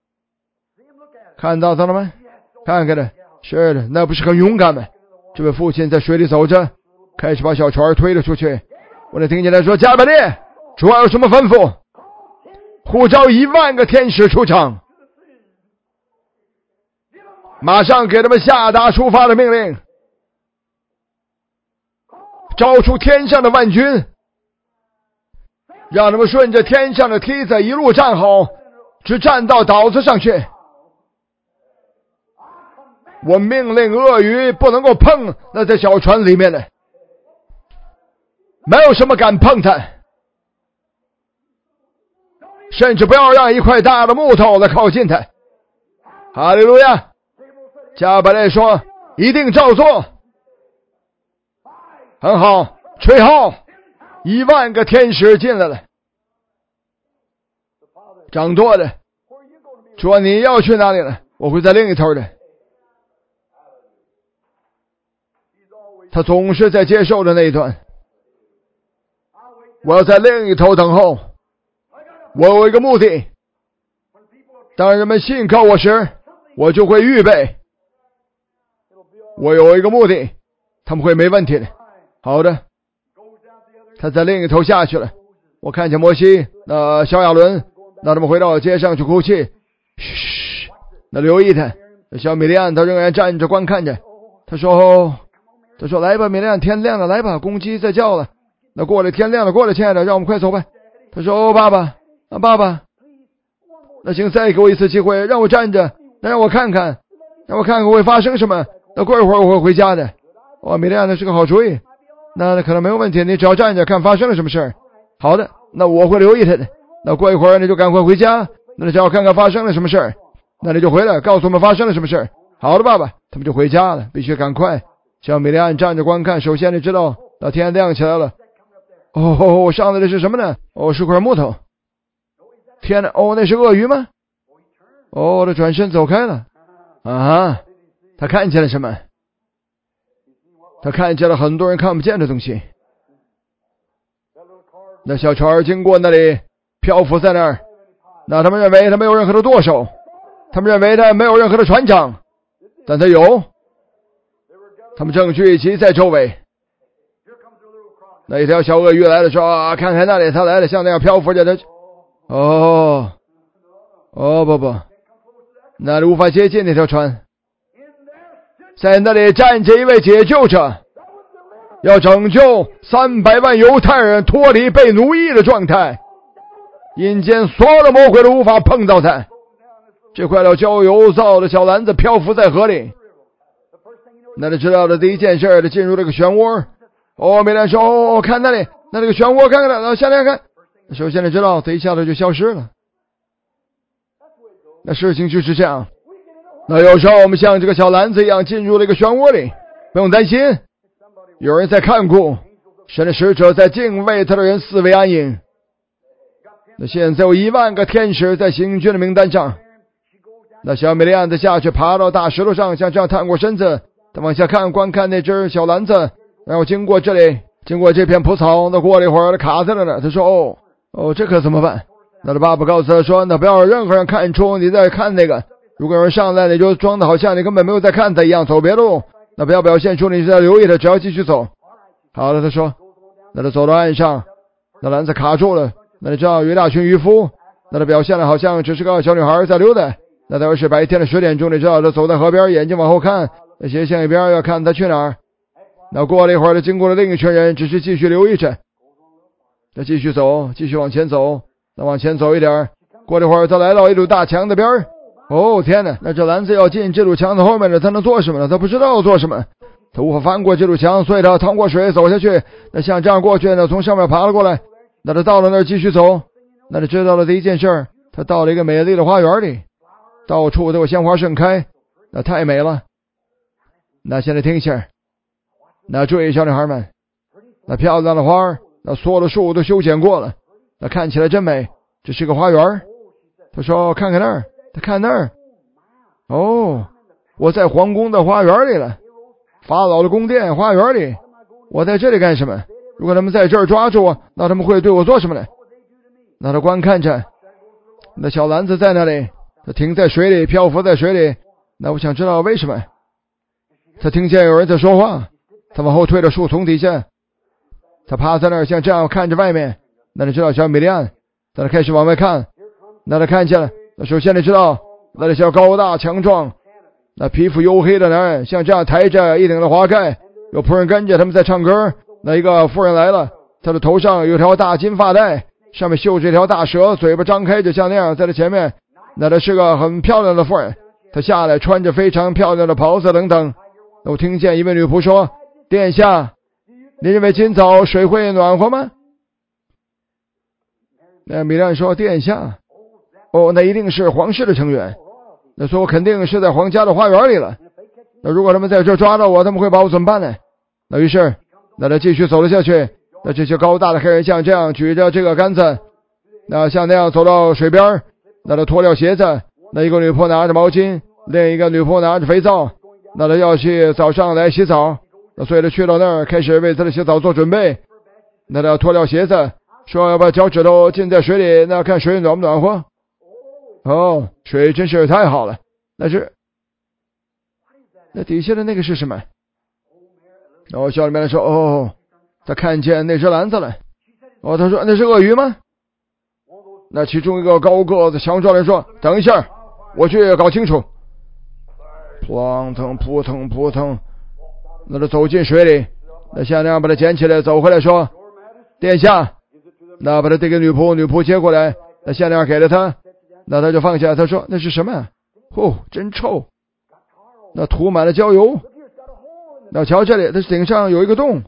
看到他了吗？看看他，是的，那不是很勇敢吗？这位父亲在水里走着，开始把小船推了出去。我能听见他说：“加百列，主要有什么吩咐？呼召10000个天使出场。”马上给他们下达出发的命令，招出天上的万军，让他们顺着天上的梯子一路站好，直站到岛子上去。我命令鳄鱼不能够碰那在小船里面的，没有什么敢碰它，甚至不要让一块大的木头来靠近它。哈利路亚！加百列说：“一定照做。”很好，吹号，10000个天使进来了。掌舵的说：“你要去哪里了？我会在另一头的。”他总是在接受的那一端。我要在另一头等候。我有一个目的，当人们信靠我时，我就会预备。我有一个目的，他们会没问题的。好的，他在另一头下去了。我看见摩西、小亚伦，让他们回到街上去哭泣。嘘，那留意他。小米利安他仍然站着观看着。他说来吧，米利安，天亮了，来吧，公鸡在叫了。那过来，天亮了，过来，亲爱的，让我们快走吧。他说：“爸爸，爸爸，那请再给我一次机会，让我站着，让我看看会发生什么。那过一会儿我会回家的。”米利安，那是个好主意。那可能没有问题，你只要站着看发生了什么事。好的，那我会留意他的。那过一会儿你就赶快回家，那你只要看看发生了什么事，那你就回来告诉我们发生了什么事。好的，爸爸，他们就回家了，必须赶快。小米利安站着观看。首先你知道，那天亮起来了。上来的是什么呢？是块木头。天哪！那是鳄鱼吗？他转身走开了。他看见了什么？他看见了很多人看不见的东西。那小船经过那里，漂浮在那儿。那他们认为他没有任何的舵手，他们认为他没有任何的船长，但他有。他们正聚集在周围。那一条小鳄鱼来了，说：“看看那里，他来了，像那样漂浮着的。”不，那里无法接近那条船。在那里站着一位解救者，要拯救300万犹太人脱离被奴役的状态。阴间所有的魔鬼都无法碰到他。这块料焦油造的小篮子漂浮在河里。那你知道的第一件事，他进入这个漩涡。米兰说：“看那里，那这个漩涡，看看它，下来看。”首先你知道，他一下子就消失了。那事情就是这样。那有时候我们像这个小篮子一样进入了一个漩涡里，不用担心，有人在看顾，神的使者在敬畏他的人四围安营。那现在有10000个天使在行军的名单上。那小米利安的下去，爬到大石头上，像这样探过身子，他往下看，观看那只小篮子，然后经过这里，经过这片蒲草。那过了一会儿，他卡在了那。他说：“这可怎么办？”那他爸爸告诉他说：“那不要让任何人看出你在看那个。如果有人上来，你就装的好像你根本没有在看他一样，走别路。那不要表现出你是在留意他，只要继续走。”好了，他说。那他走到岸上，那篮子卡住了。那你知道有一大群渔夫，那他表现的好像只是个小女孩在溜达。那当时白天的10点钟，你知道他走在河边，眼睛往后看，那斜向一边要看他去哪儿。那过了一会儿，他经过了另一群人，只是继续留意着。他继续走，继续往前走。那往前走一点，过了一会儿，他来到一堵大墙的边儿。天哪！那这篮子要进这堵墙的后面了，他能做什么呢？他不知道做什么，他无法翻过这堵墙，所以他趟过水走下去。那像这样过去呢，从上面爬了过来。那他到了那儿继续走。那他知道了第一件事，他到了一个美丽的花园里，到处都有鲜花盛开，那太美了。那现在听一下，那注意小女孩们，那漂亮的花，那所有的树都修剪过了，那看起来真美。这是个花园。他说：“看看那儿。”他看那儿， 哦，我在皇宫的花园里了，法老的宫殿花园里，我在这里干什么？如果他们在这儿抓住我，那他们会对我做什么呢？那他观看着，那小篮子在那里，他停在水里，漂浮在水里。那我想知道为什么。他听见有人在说话，他往后退到树丛底下，他趴在那儿，像这样看着外面。那你知道小米利安，那他开始往外看，那他看见了。那首先你知道，那小高大强壮，那皮肤黝黑的男人，像这样抬着一顶的花盖，有仆人跟着他们在唱歌。那一个妇人来了，她的头上有条大金发带，上面绣着一条大蛇，嘴巴张开着像那样，在她前面。那她是个很漂亮的妇人，她下来穿着非常漂亮的袍子等等。我听见一位女仆说：殿下，你认为今早水会暖和吗？那米兰说：殿下，哦，那一定是皇室的成员，那说我肯定是在皇家的花园里了。那如果他们在这抓到我，他们会把我怎么办呢？那于是那他继续走了下去。那这些高大的黑人像这样举着这个杆子，那像那样走到水边，那他脱掉鞋子，那一个女仆拿着毛巾，另一个女仆拿着肥皂，那他要去早上来洗澡。那所以他去到那儿，开始为他的洗澡做准备。那他脱掉鞋子，说要把脚趾头浸在水里，那看水暖不暖和。哦，水真是太好了。那底下的那个是什么？然后小里面说：哦，他看见那只篮子了。哦，他说：那是鳄鱼吗？那其中一个高个子强壮人说：等一下，我去搞清楚。扑腾扑腾扑腾，那他走进水里，那像那样把他捡起来，走回来说：殿下，那把他这个女仆接过来，那像那样给了他，那他就放下。他说：那是什么？哦，真臭，那涂满了焦油。那瞧这里，他顶上有一个洞。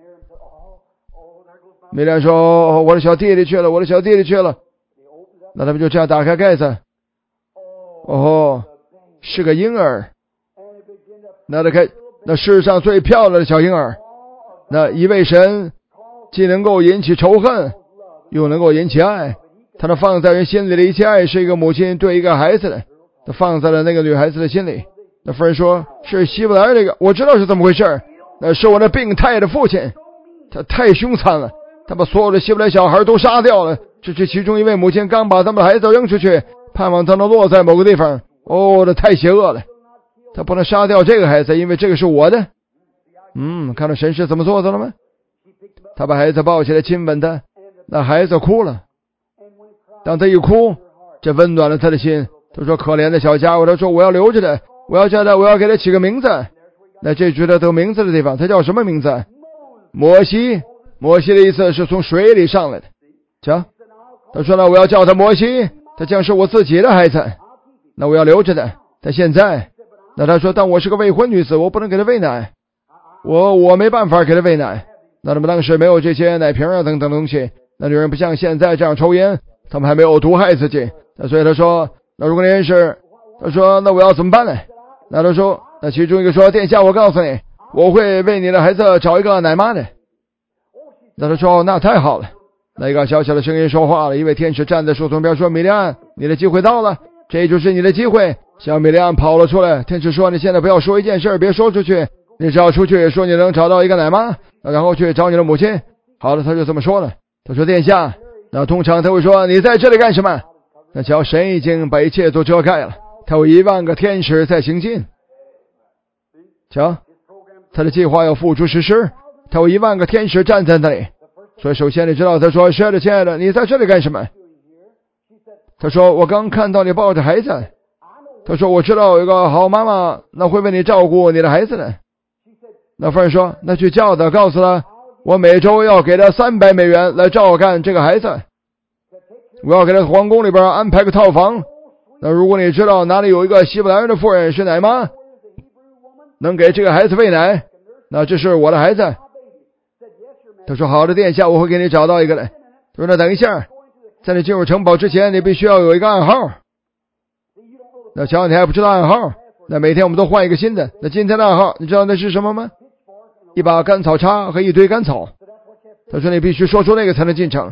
米莲说：哦，我的小弟弟去了，我的小弟弟去了。那他们就这样打开盖子。哦，是个婴儿。那他看，那世上最漂亮的小婴儿。那一位神既能够引起仇恨，又能够引起爱。他能放在人心里的一切爱，是一个母亲对一个孩子的，他放在了那个女孩子的心里。那夫人说：是希伯来这个，我知道是怎么回事，那是我那病态的父亲，他太凶残了，他把所有的希伯来小孩都杀掉了。这是其中一位母亲刚把他们的孩子扔出去，盼望他能落在某个地方。哦，这太邪恶了，他不能杀掉这个孩子，因为这个是我的。看到神是怎么做的了吗？他把孩子抱起来亲吻他，那孩子哭了。当他一哭，这温暖了他的心。他说：可怜的小家伙，他说我要留着他，我要给他起个名字。那这觉得得名字的地方，他叫什么名字？摩西。摩西的意思是从水里上来的。瞧，他说呢，我要叫他摩西，他将是我自己的孩子，那我要留着他。但现在，那他说，但我是个未婚女子，我不能给他喂奶，我没办法给他喂奶。那他们当时没有这些奶瓶啊等等东西，那女人不像现在这样抽烟，他们还没有毒害自己。那所以他说，那如果那人是，他说那我要怎么办呢？那他说，那其中一个说：殿下，我告诉你，我会为你的孩子找一个奶妈的。那他说：那太好了。那个小小的声音说话了，一位天使站在树丛边说：米利安，你的机会到了，这就是你的机会。小米利安跑了出来，天使说：你现在不要说一件事，别说出去，你只要出去说你能找到一个奶妈，然后去找你的母亲。好了，他就这么说了。他说：殿下，那通常他会说：你在这里干什么？那瞧，神已经把一切都遮盖了，他有10000个天使在行进。瞧，他的计划要付诸实施，他有10000个天使站在那里。所以首先你知道，他说：是的，亲爱的，你在这里干什么？他说：我刚看到你抱着孩子。他说：我知道有个好妈妈，那会为你照顾你的孩子的。那夫人说：那去叫他，告诉他我每周要给他300美元来照看这个孩子，我要给他皇宫里边安排个套房。那如果你知道哪里有一个希伯来人的妇人是奶妈，能给这个孩子喂奶，那这是我的孩子。他说：好的，殿下，我会给你找到一个来。他说：那等一下，在你进入城堡之前，你必须要有一个暗号。那瞧，你还不知道暗号，那每天我们都换一个新的。那今天的暗号你知道那是什么吗？一把干草叉和一堆干草。他说：你必须说出那个才能进城。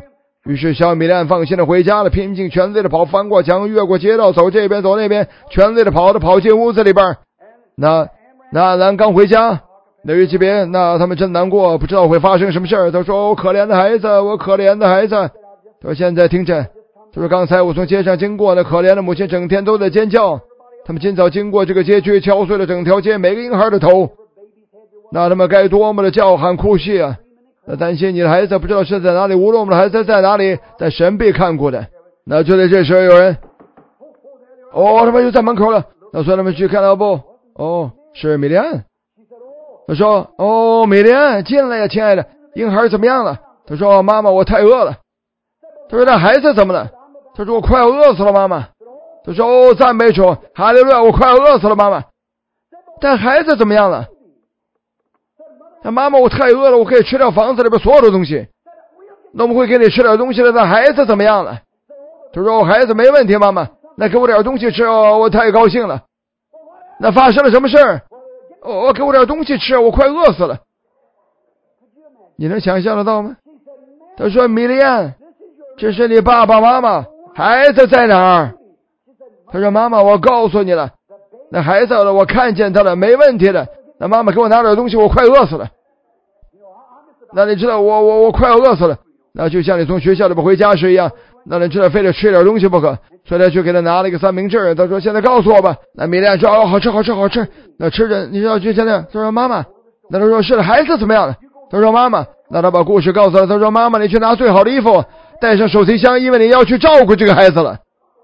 于是小米莲放心的回家了，拼尽全力的跑，翻过墙，越过街道，走这边走那边，全力的跑进屋子里边。那阿兰刚回家，那日记边，那他们真难过，不知道会发生什么事儿。他说：“我可怜的孩子，我可怜的孩子。”他说：“现在听着，他说刚才我从街上经过，那可怜的母亲整天都在尖叫。他们今早经过这个街区，敲碎了整条街每个婴孩的头。那他们该多么的叫喊哭泣啊！那担心你的孩子不知道是在哪里，无论我们的孩子在哪里，在神被看过的。那就在这时候有人，他们就在门口了。那所以他们去看到不？是米莲。他说：米莲进来呀，亲爱的，婴孩怎么样了？他说：妈妈，我太饿了。他说：那孩子怎么了？他说：我快要饿死了，妈妈。他说：赞美主，哈利路亚，我快要饿死了，妈妈。但孩子怎么样了？妈妈，我太饿了，我可以吃掉房子里边所有的东西。那我们会给你吃点东西的。那孩子怎么样了？他说：孩子没问题，妈妈。那给我点东西吃，我太高兴了。那发生了什么事儿？给我点东西吃，我快饿死了。你能想象得到吗？他说：米利安，这是你爸爸妈妈，孩子在哪儿？他说：妈妈，我告诉你了，那孩子了，我看见他了，没问题的。那妈妈给我拿点东西，我快饿死了。那你知道我快要饿死了。那就像你从学校里边回家时一样，那你知道非得吃点东西不可，所以他去给他拿了一个三明治。他说：现在告诉我吧。那米莲说：好吃好吃好吃。那吃着，你知道就现在，他说：妈妈。那他说：是的，孩子怎么样了？他说：妈妈。那他把故事告诉他，他说：妈妈，你去拿最好的衣服，带上手提箱，因为你要去照顾这个孩子了。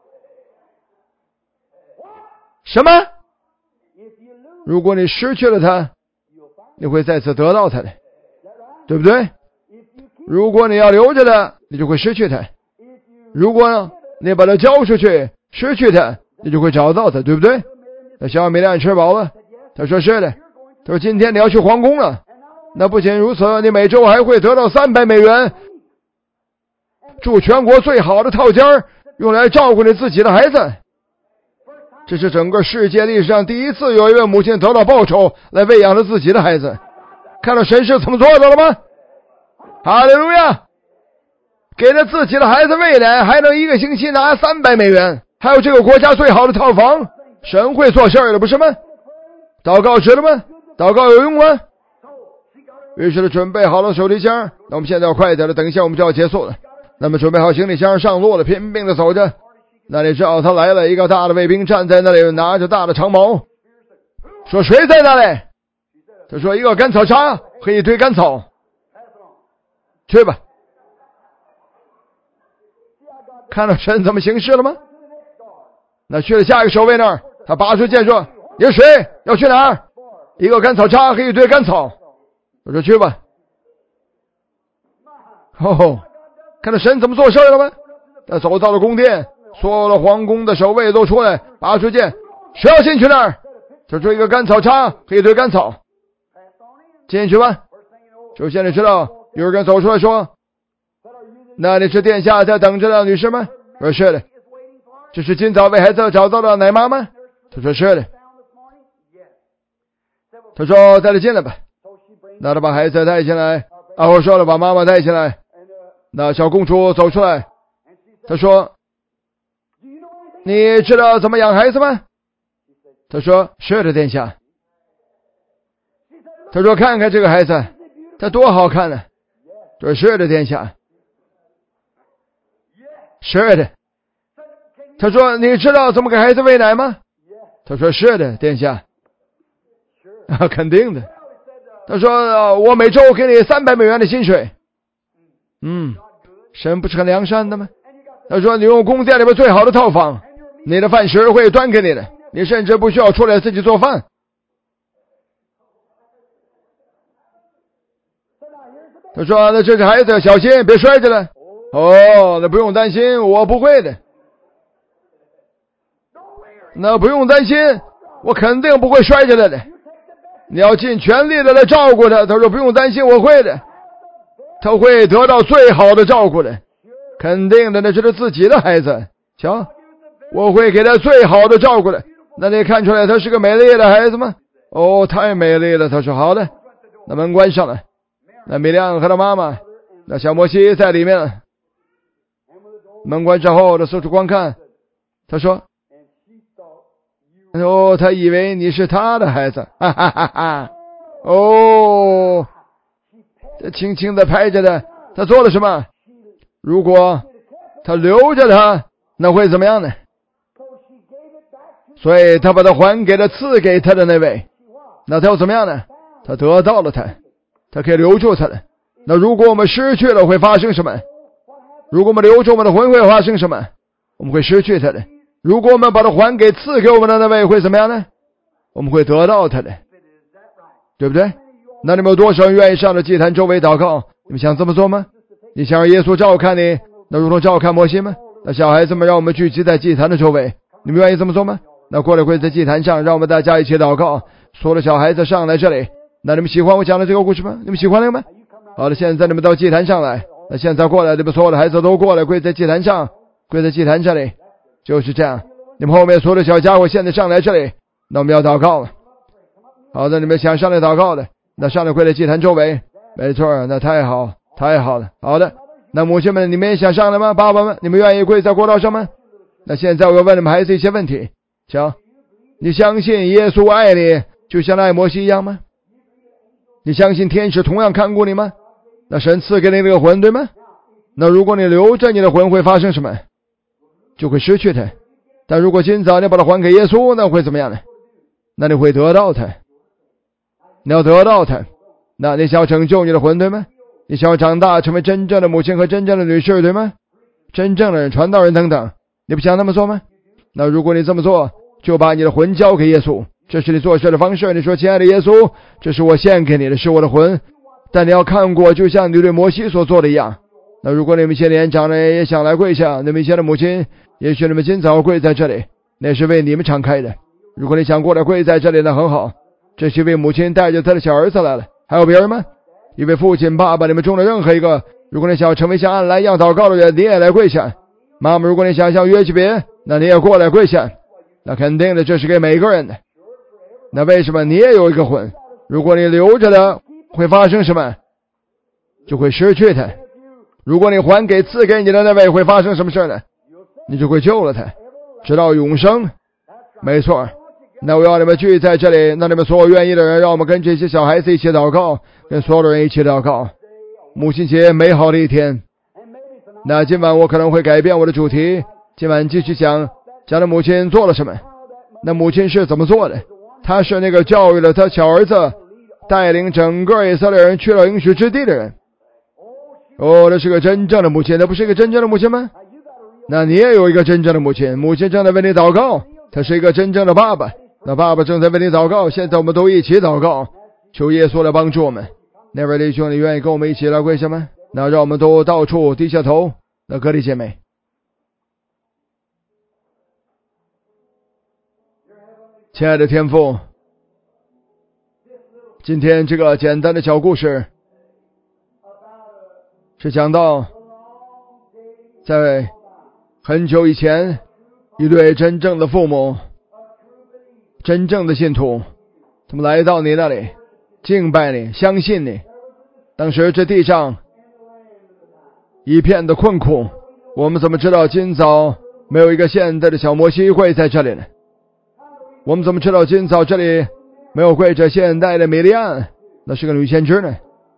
什么？如果你失去了他，你会再次得到他的，对不对？如果你要留着他，你就会失去他。如果你把他交出去，失去他，你就会找到他，对不对？那小米莲吃饱了，他说：是的。他说：今天你要去皇宫了。那不仅如此，你每周还会得到300美元，住全国最好的套间，用来照顾你自己的孩子。这是整个世界历史上第一次有一位母亲得到报酬来喂养了自己的孩子。看到神是怎么做的了吗？哈利路亚！给了自己的孩子喂奶，还能1个星期拿300美元，还有这个国家最好的套房。神会做事儿的，不是吗？祷告值了吗？祷告有用吗？于是准备好了手提箱。那我们现在要快一点了，等一下我们就要结束了。那么准备好行李箱上路了，拼命的走着。那里知道他来了，一个大的卫兵站在那里，拿着大的长矛，说：谁在那里？他说：一个干草叉和一堆干草。去吧。看到神怎么行事了吗？那去了下一个守卫那儿，他拔出剑说：你是谁？要去哪儿？一个干草叉和一堆干草。我说：去吧。看到神怎么做事了吗？他走到了宫殿，所有的皇宫的守卫都出来，拔出剑，谁要进去那儿？他说：一个干草叉和一堆干草。进去吧。首先你知道有人走出来说：那你是殿下在等着的女士吗？我说：是的。这是今早为孩子找到的奶妈吗？他说：是的。他说：带他进来吧。那他把孩子带进来，我说了，把妈妈带进来。那小公主走出来，她说：你知道怎么养孩子吗？他说：是的，殿下。他说：看看这个孩子，他多好看呢。他说：是的，殿下。是的。他说：你知道怎么给孩子喂奶吗？他说：是的，殿下。肯定的。他说：我每周给你300美元的薪水。神不是很良善的吗？他说：你用宫殿里边最好的套房，你的饭食会端给你的，你甚至不需要出来自己做饭。他说：那这是孩子，小心别摔着了。那不用担心，我不会的。那不用担心，我肯定不会摔下来的。你要尽全力的来照顾他。他说：不用担心，我会的。他会得到最好的照顾的，肯定的，那是他自己的孩子。瞧，我会给他最好的照顾的。那你看出来他是个美丽的孩子吗？太美丽了。他说：好的。那门关上了。那米亮和他妈妈，那小摩西在里面了。 门关之后，他四处观看，他说：“哦，他以为你是他的孩子，哈哈哈哈！哦，他轻轻地拍着他，他做了什么？如果他留着他，那会怎么样呢？所以他把他还给了赐给他的那位，那他要怎么样呢？他得到了他，他可以留住他了。那如果我们失去了，会发生什么？如果我们留住我们的魂，会发生什么？我们会失去他的。如果我们把它还给赐给我们的那位，会怎么样呢？我们会得到他的，对不对？那你们有多少人愿意上了祭坛周围祷告？你们想这么做吗？你想让耶稣照看你，那如同照看摩西吗？那小孩子们让我们聚集在祭坛的周围，你们愿意这么做吗？那过了会在祭坛上，让我们大家一起祷告。所有的小孩子上来这里，那你们喜欢我讲的这个故事吗？你们喜欢那个吗？好了，现在你们到祭坛上来。那现在过来，你们所有的孩子都过来，跪在祭坛上，跪在祭坛这里，就是这样。你们后面所有的小家伙现在上来这里，那我们要祷告了。好的，你们想上来祷告的，那上来跪在祭坛周围，没错，那太好，太好了。好的，那母亲们，你们也想上来吗？爸爸们，你们愿意跪在过道上吗？那现在我要问你们孩子一些问题，瞧，你相信耶稣爱你，就像爱摩西一样吗？你相信天使同样看顾你吗？那神赐给你这个魂，对吗？那如果你留着你的魂，会发生什么？就会失去它。但如果今早你把它还给耶稣，那会怎么样呢？那你会得到它。你要得到它，那你想要拯救你的魂，对吗？你想要长大成为真正的母亲和真正的女士，对吗？真正的人，传道人等等，你不想那么做吗？那如果你这么做，就把你的魂交给耶稣，这是你做事的方式。你说：“亲爱的耶稣，这是我献给你的，是我的魂。”但你要看过，就像你对摩西所做的一样。那如果你们一些年长的也想来跪下，你们一些的母亲，也许你们今早跪在这里，那是为你们敞开的。如果你想过来跪在这里，那很好。这是一位母亲带着他的小儿子来了，还有别人吗？一位父亲、爸爸，你们中的任何一个，如果你想成为像安来一样祷告的人，你也来跪下。妈妈，如果你想像约基别，那你也过来跪下。那肯定的，这是给每个人的。那为什么你也有一个魂？如果你留着的，会发生什么？就会失去它。如果你还给赐给你的那位，会发生什么事呢？你就会救了他，直到永生。没错。那我要你们聚在这里，那你们所有愿意的人，让我们跟这些小孩子一起祷告，跟所有的人一起祷告。母亲节美好的一天。那今晚我可能会改变我的主题，今晚继续讲的母亲做了什么。那母亲是怎么做的？她是那个教育了她小儿子，带领整个以色列人去了应许之地的人。哦，这是个真正的母亲，那不是一个真正的母亲吗？那你也有一个真正的母亲，母亲正在为你祷告，她是一个真正的爸爸，那爸爸正在为你祷告。现在我们都一起祷告，求耶稣来帮助我们。那位弟兄，你愿意跟我们一起来跪下吗？那让我们都到处低下头。那各位姐妹，亲爱的天父，今天这个简单的小故事是讲到在很久以前，一对真正的父母，真正的信徒，他们来到你那里敬拜你，相信你。当时这地上一片的困苦，我们怎么知道今早没有一个现代的小摩西会在这里呢？我们怎么知道今早这里没有跪着现代的米利暗，那是个女先知呢？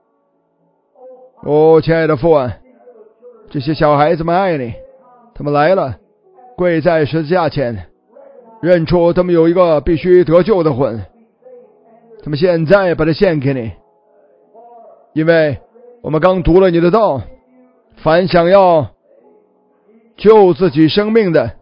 哦，亲爱的父啊，这些小孩子们爱你，他们来了，跪在十字架前，认出他们有一个必须得救的魂，他们现在把它献给你。因为我们刚读了你的道，凡想要救自己生命的，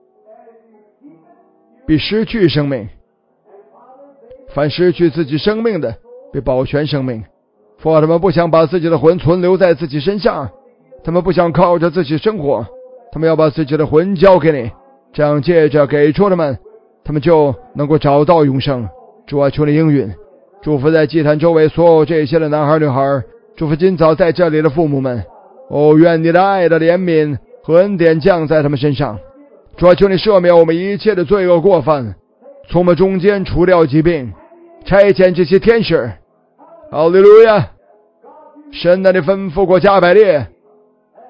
必失去生命；凡失去自己生命的，必保全生命。父啊，他们不想把自己的魂存留在自己身上，他们不想靠着自己生活，他们要把自己的魂交给你，这样借着给出他们就能够找到永生。主啊，求你应允，祝福在祭坛周围所有这些的男孩女孩，祝福今早在这里的父母们。哦，愿你的爱的怜悯和恩典降在他们身上。主啊，求你赦免我们一切的罪恶过犯，从我们中间除掉疾病，差遣这些天使。哈利路亚！神啊，你吩咐过加百列，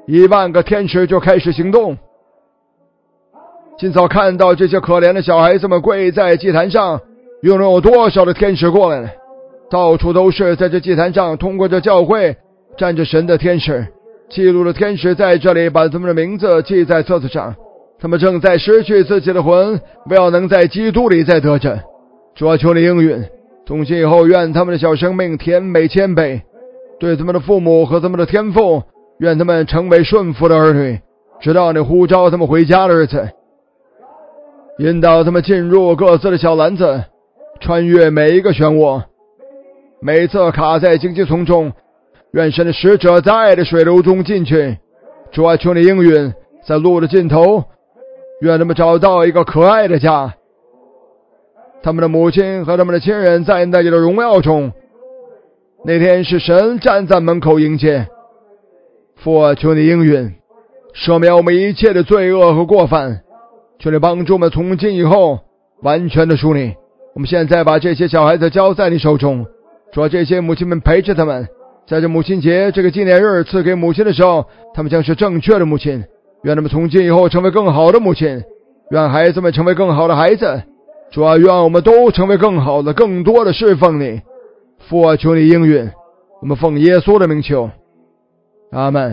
10000个天使就开始行动。今早看到这些可怜的小孩子们跪在祭坛上，又能有多少的天使过来呢？到处都是在这祭坛上通过这教会站着神的天使，记录的天使在这里把他们的名字记在册子上。他们正在失去自己的魂，不要能在基督里再得着。主啊，求你应允，从今以后愿他们的小生命甜美谦卑，对他们的父母和他们的天父，愿他们成为顺服的儿女，直到你呼召他们回家的日子。引导他们进入各自的小篮子，穿越每一个漩涡，每次卡在荆棘丛中，愿神的使者在爱的水流中进去。主啊，求你应允，在路的尽头，愿他们找到一个可爱的家，他们的母亲和他们的亲人在那里的荣耀中。那天是神站在门口迎接。父啊，求你应允，赦免我们一切的罪恶和过犯，求你帮助我们从今以后完全的属你。我们现在把这些小孩子交在你手中，主啊，这些母亲们陪着他们，在这母亲节这个纪念日赐给母亲的时候，他们将是正确的母亲。愿他们从今以后成为更好的母亲，愿孩子们成为更好的孩子。主啊，愿我们都成为更好的，更多的侍奉你。父啊，求你应允，我们奉耶稣的名求，阿们。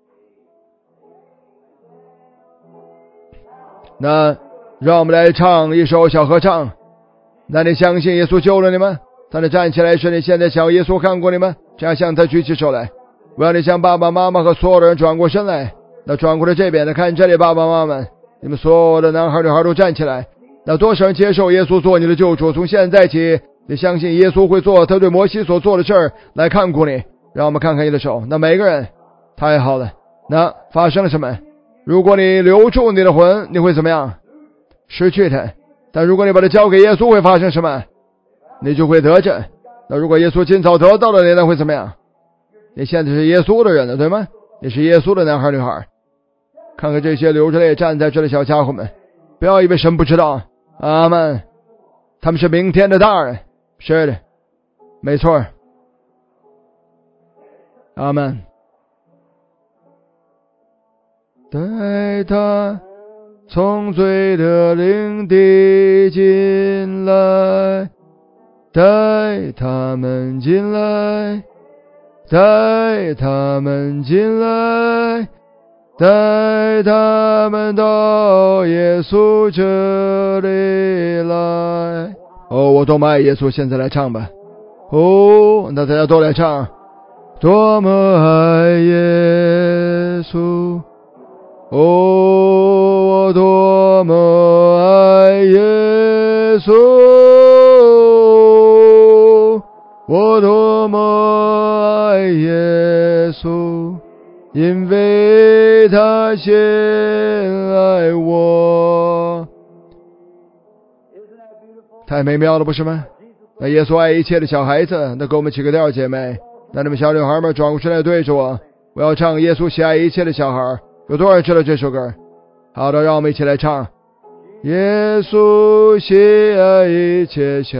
那让我们来唱一首小合唱。那你相信耶稣救了你们？当你站起来时，你现在想耶稣看过你们？这样向他举起手来。我要你向爸爸妈妈和所有的人转过身来。那转过来这边的，看这里，爸爸妈妈们，你们所有的男孩女孩都站起来。那多少人接受耶稣做你的救主？从现在起，你相信耶稣会做他对摩西所做的事儿来看顾你。让我们看看你的手。那每个人，太好了。那发生了什么？如果你留住你的魂，你会怎么样？失去它。但如果你把它交给耶稣，会发生什么？你就会得着。那如果耶稣今早得到了你，那会怎么样？你现在是耶稣的人了，对吗？你是耶稣的男孩女孩。看看这些流着泪站在这里的小家伙们，不要以为神不知道。阿们。他们是明天的大人。是的，没错。阿们。带他从罪的领地进来，带他们进来，带他们进来，带他们到耶稣这里来。哦，我多么爱耶稣！现在来唱吧。哦，那大家都来唱。多么爱耶稣！哦，我多么爱耶稣！我多么爱耶稣！因为他先爱我。太美妙了，不是吗？那耶稣爱一切的小孩子。那给我们起个调，姐妹。那你们小女孩们转过身来对着我，我要唱耶稣喜爱一切的小孩。有多少人知道这首歌？好的，让我们一起来唱。耶稣喜爱一切小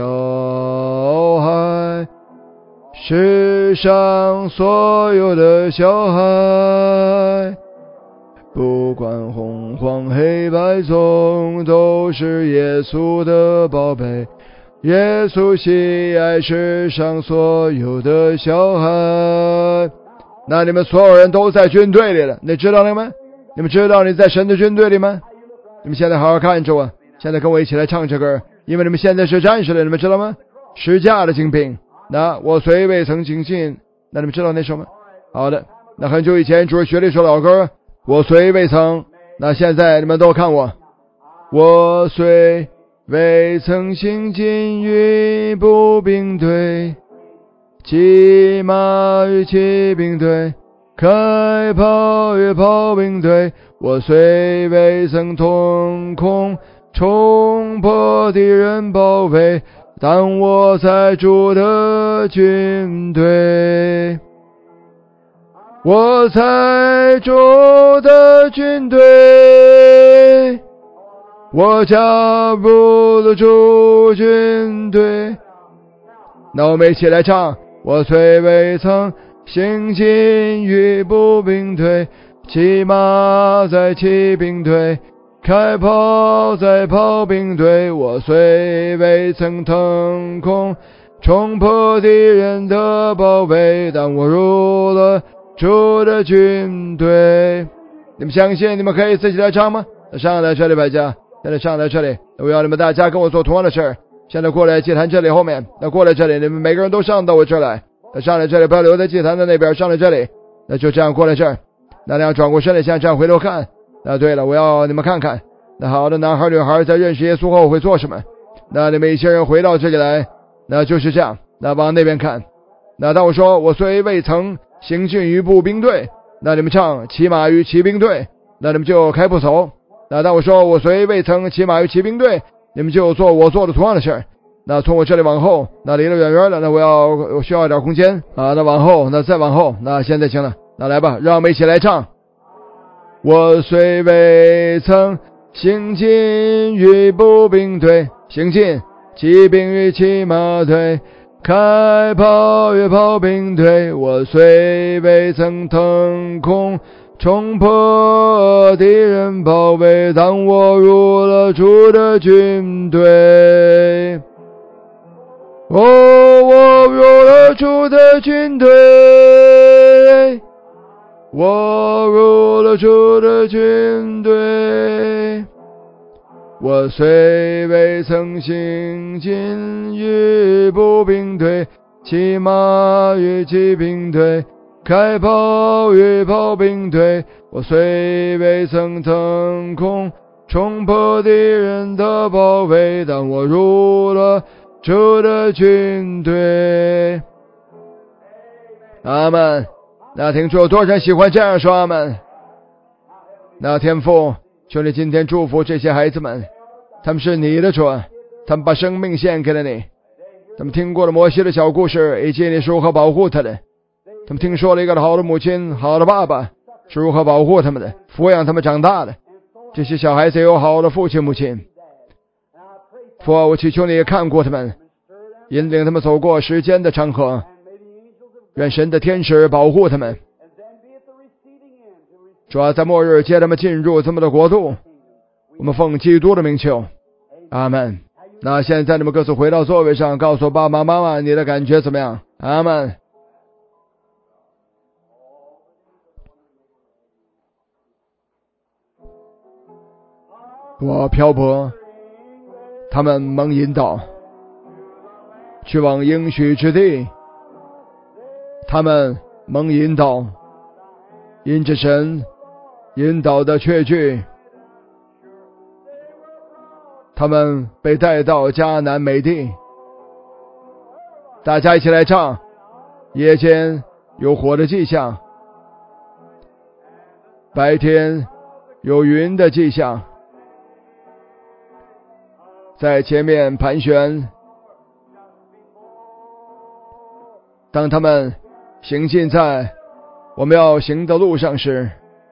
孩，世上所有的小孩，不管红黄黑白棕，都是耶稣的宝贝。耶稣喜爱世上所有的小孩。那你们所有人都在军队里了，你知道了吗？你们知道你在神的军队里吗？你们现在好好看着我，现在跟我一起来唱这歌，因为你们现在是战士了，你们知道吗？十架的精兵。那我虽未曾行进，那你们知道那首吗？好的，那很久以前主学了一首老歌，我虽未曾。那现在你们都看我，我虽未曾行进于步兵队，骑马与骑兵队，开炮与炮兵队，我虽未曾通空冲破敌人包围，但我在主的军队，我在主的军队，我加入了主军队。那我们一起来唱。我虽未曾行进于步兵队， 骑马在骑兵队，开炮在炮兵队。我虽未曾腾空冲破敌人的包围，但我入了主的军队。你们相信你们可以自己来唱吗？上来这里，百家，现在上来这里，我要你们大家跟我做同样的事儿。现在过来祭坛这里后面，那过来这里，你们每个人都上到我这儿来。上来这里，不要留在祭坛的那边，上来这里。那就这样过来这儿。那样转过身来，像这样回头看。那对了，我要你们看看，那好的男孩女孩在认识耶稣后会做什么。那你们一些人回到这里来，那就是这样。那往那边看。那当我说我虽未曾行进于步兵队，那你们唱骑马于骑兵队，那你们就开步走。那当我说我虽未曾骑马于骑兵队，你们就做我做的同样的事儿。那从我这里往后，那离得远远的，那我需要一点空间啊。那往后，那再往后，那现在行了。那来吧，让我们一起来唱。我虽未曾行进于步兵队，行进骑兵与骑马队，开炮与炮兵队。我虽未曾腾空冲破敌人包围，当我入了主的军队。哦，我入了主的军队，我入了主的军队。我虽未曾行进于步兵队，骑马与骑兵队，开炮与炮兵队。我虽未曾腾空冲破敌人的包围，但我入了主的军队。阿们。那听说有多少人喜欢这样说阿们？那天父，求你今天祝福这些孩子们，他们是你的主，他们把生命献给了你，他们听过了摩西的小故事，以及你是如何保护他的，他们听说了一个好的母亲好的爸爸是如何保护他们的，抚养他们长大的。这些小孩子有好的父亲母亲，父啊，我祈求你看过他们，引领他们走过时间的长河，愿神的天使保护他们。主啊，在末日接他们进入他们的国度，我们奉基督的名求，阿们。那现在你们各自回到座位上，告诉爸爸妈妈你的感觉怎么样？阿们。我漂泊，他们蒙引导去往应许之地，他们蒙引导，因着神引导的确据，他们被带到迦南美地。大家一起来唱，夜间有火的迹象，白天有云的迹象，在前面盘旋。当他们行进在我们要行的路上时，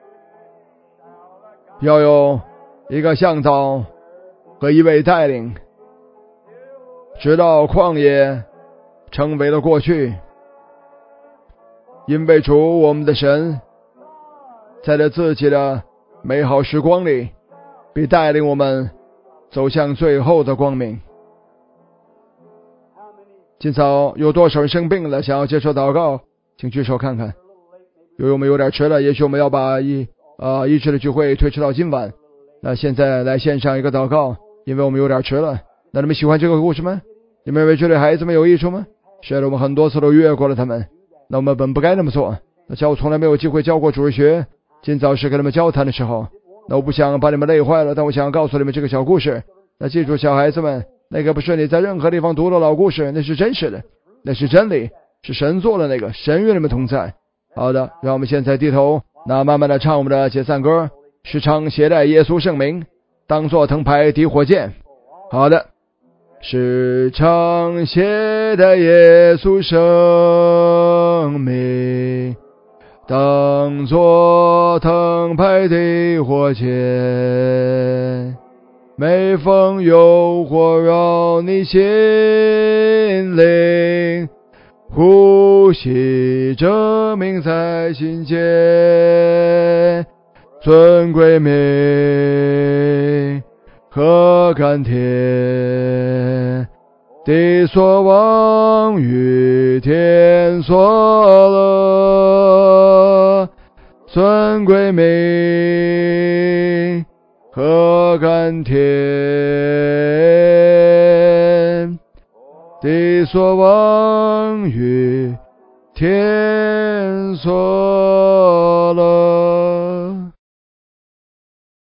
要有一个向导和一位带领，直到旷野成为了过去。因为主我们的神在这自己的美好时光里必带领我们走向最后的光明。今早有多少人生病了想要接受祷告，请举手看看。由于我们有点迟了，也许我们要把医治的聚会推迟到今晚。那现在来献上一个祷告，因为我们有点迟了。那你们喜欢这个故事吗？你们认为这对孩子们有益处吗？是的，我们很多次都越过了他们，那我们本不该那么做。那像我从来没有机会教过主日学，今早是跟他们交谈的时候，那我不想把你们累坏了，但我想告诉你们这个小故事。那记住小孩子们，那个不是你在任何地方读的老故事，那是真实的，那是真理，是神做的那个，神与你们同在。好的，让我们现在低头，那慢慢的唱我们的解散歌，时常携带耶稣圣名，当作藤牌抵火箭。好的，时常携带耶稣圣名，当作藤牌抵火箭。每逢诱惑扰你心灵，呼吸证明在心间。 尊贵名，何甘甜，地所望与天所乐，尊贵名，何甘甜，地所望与天所乐。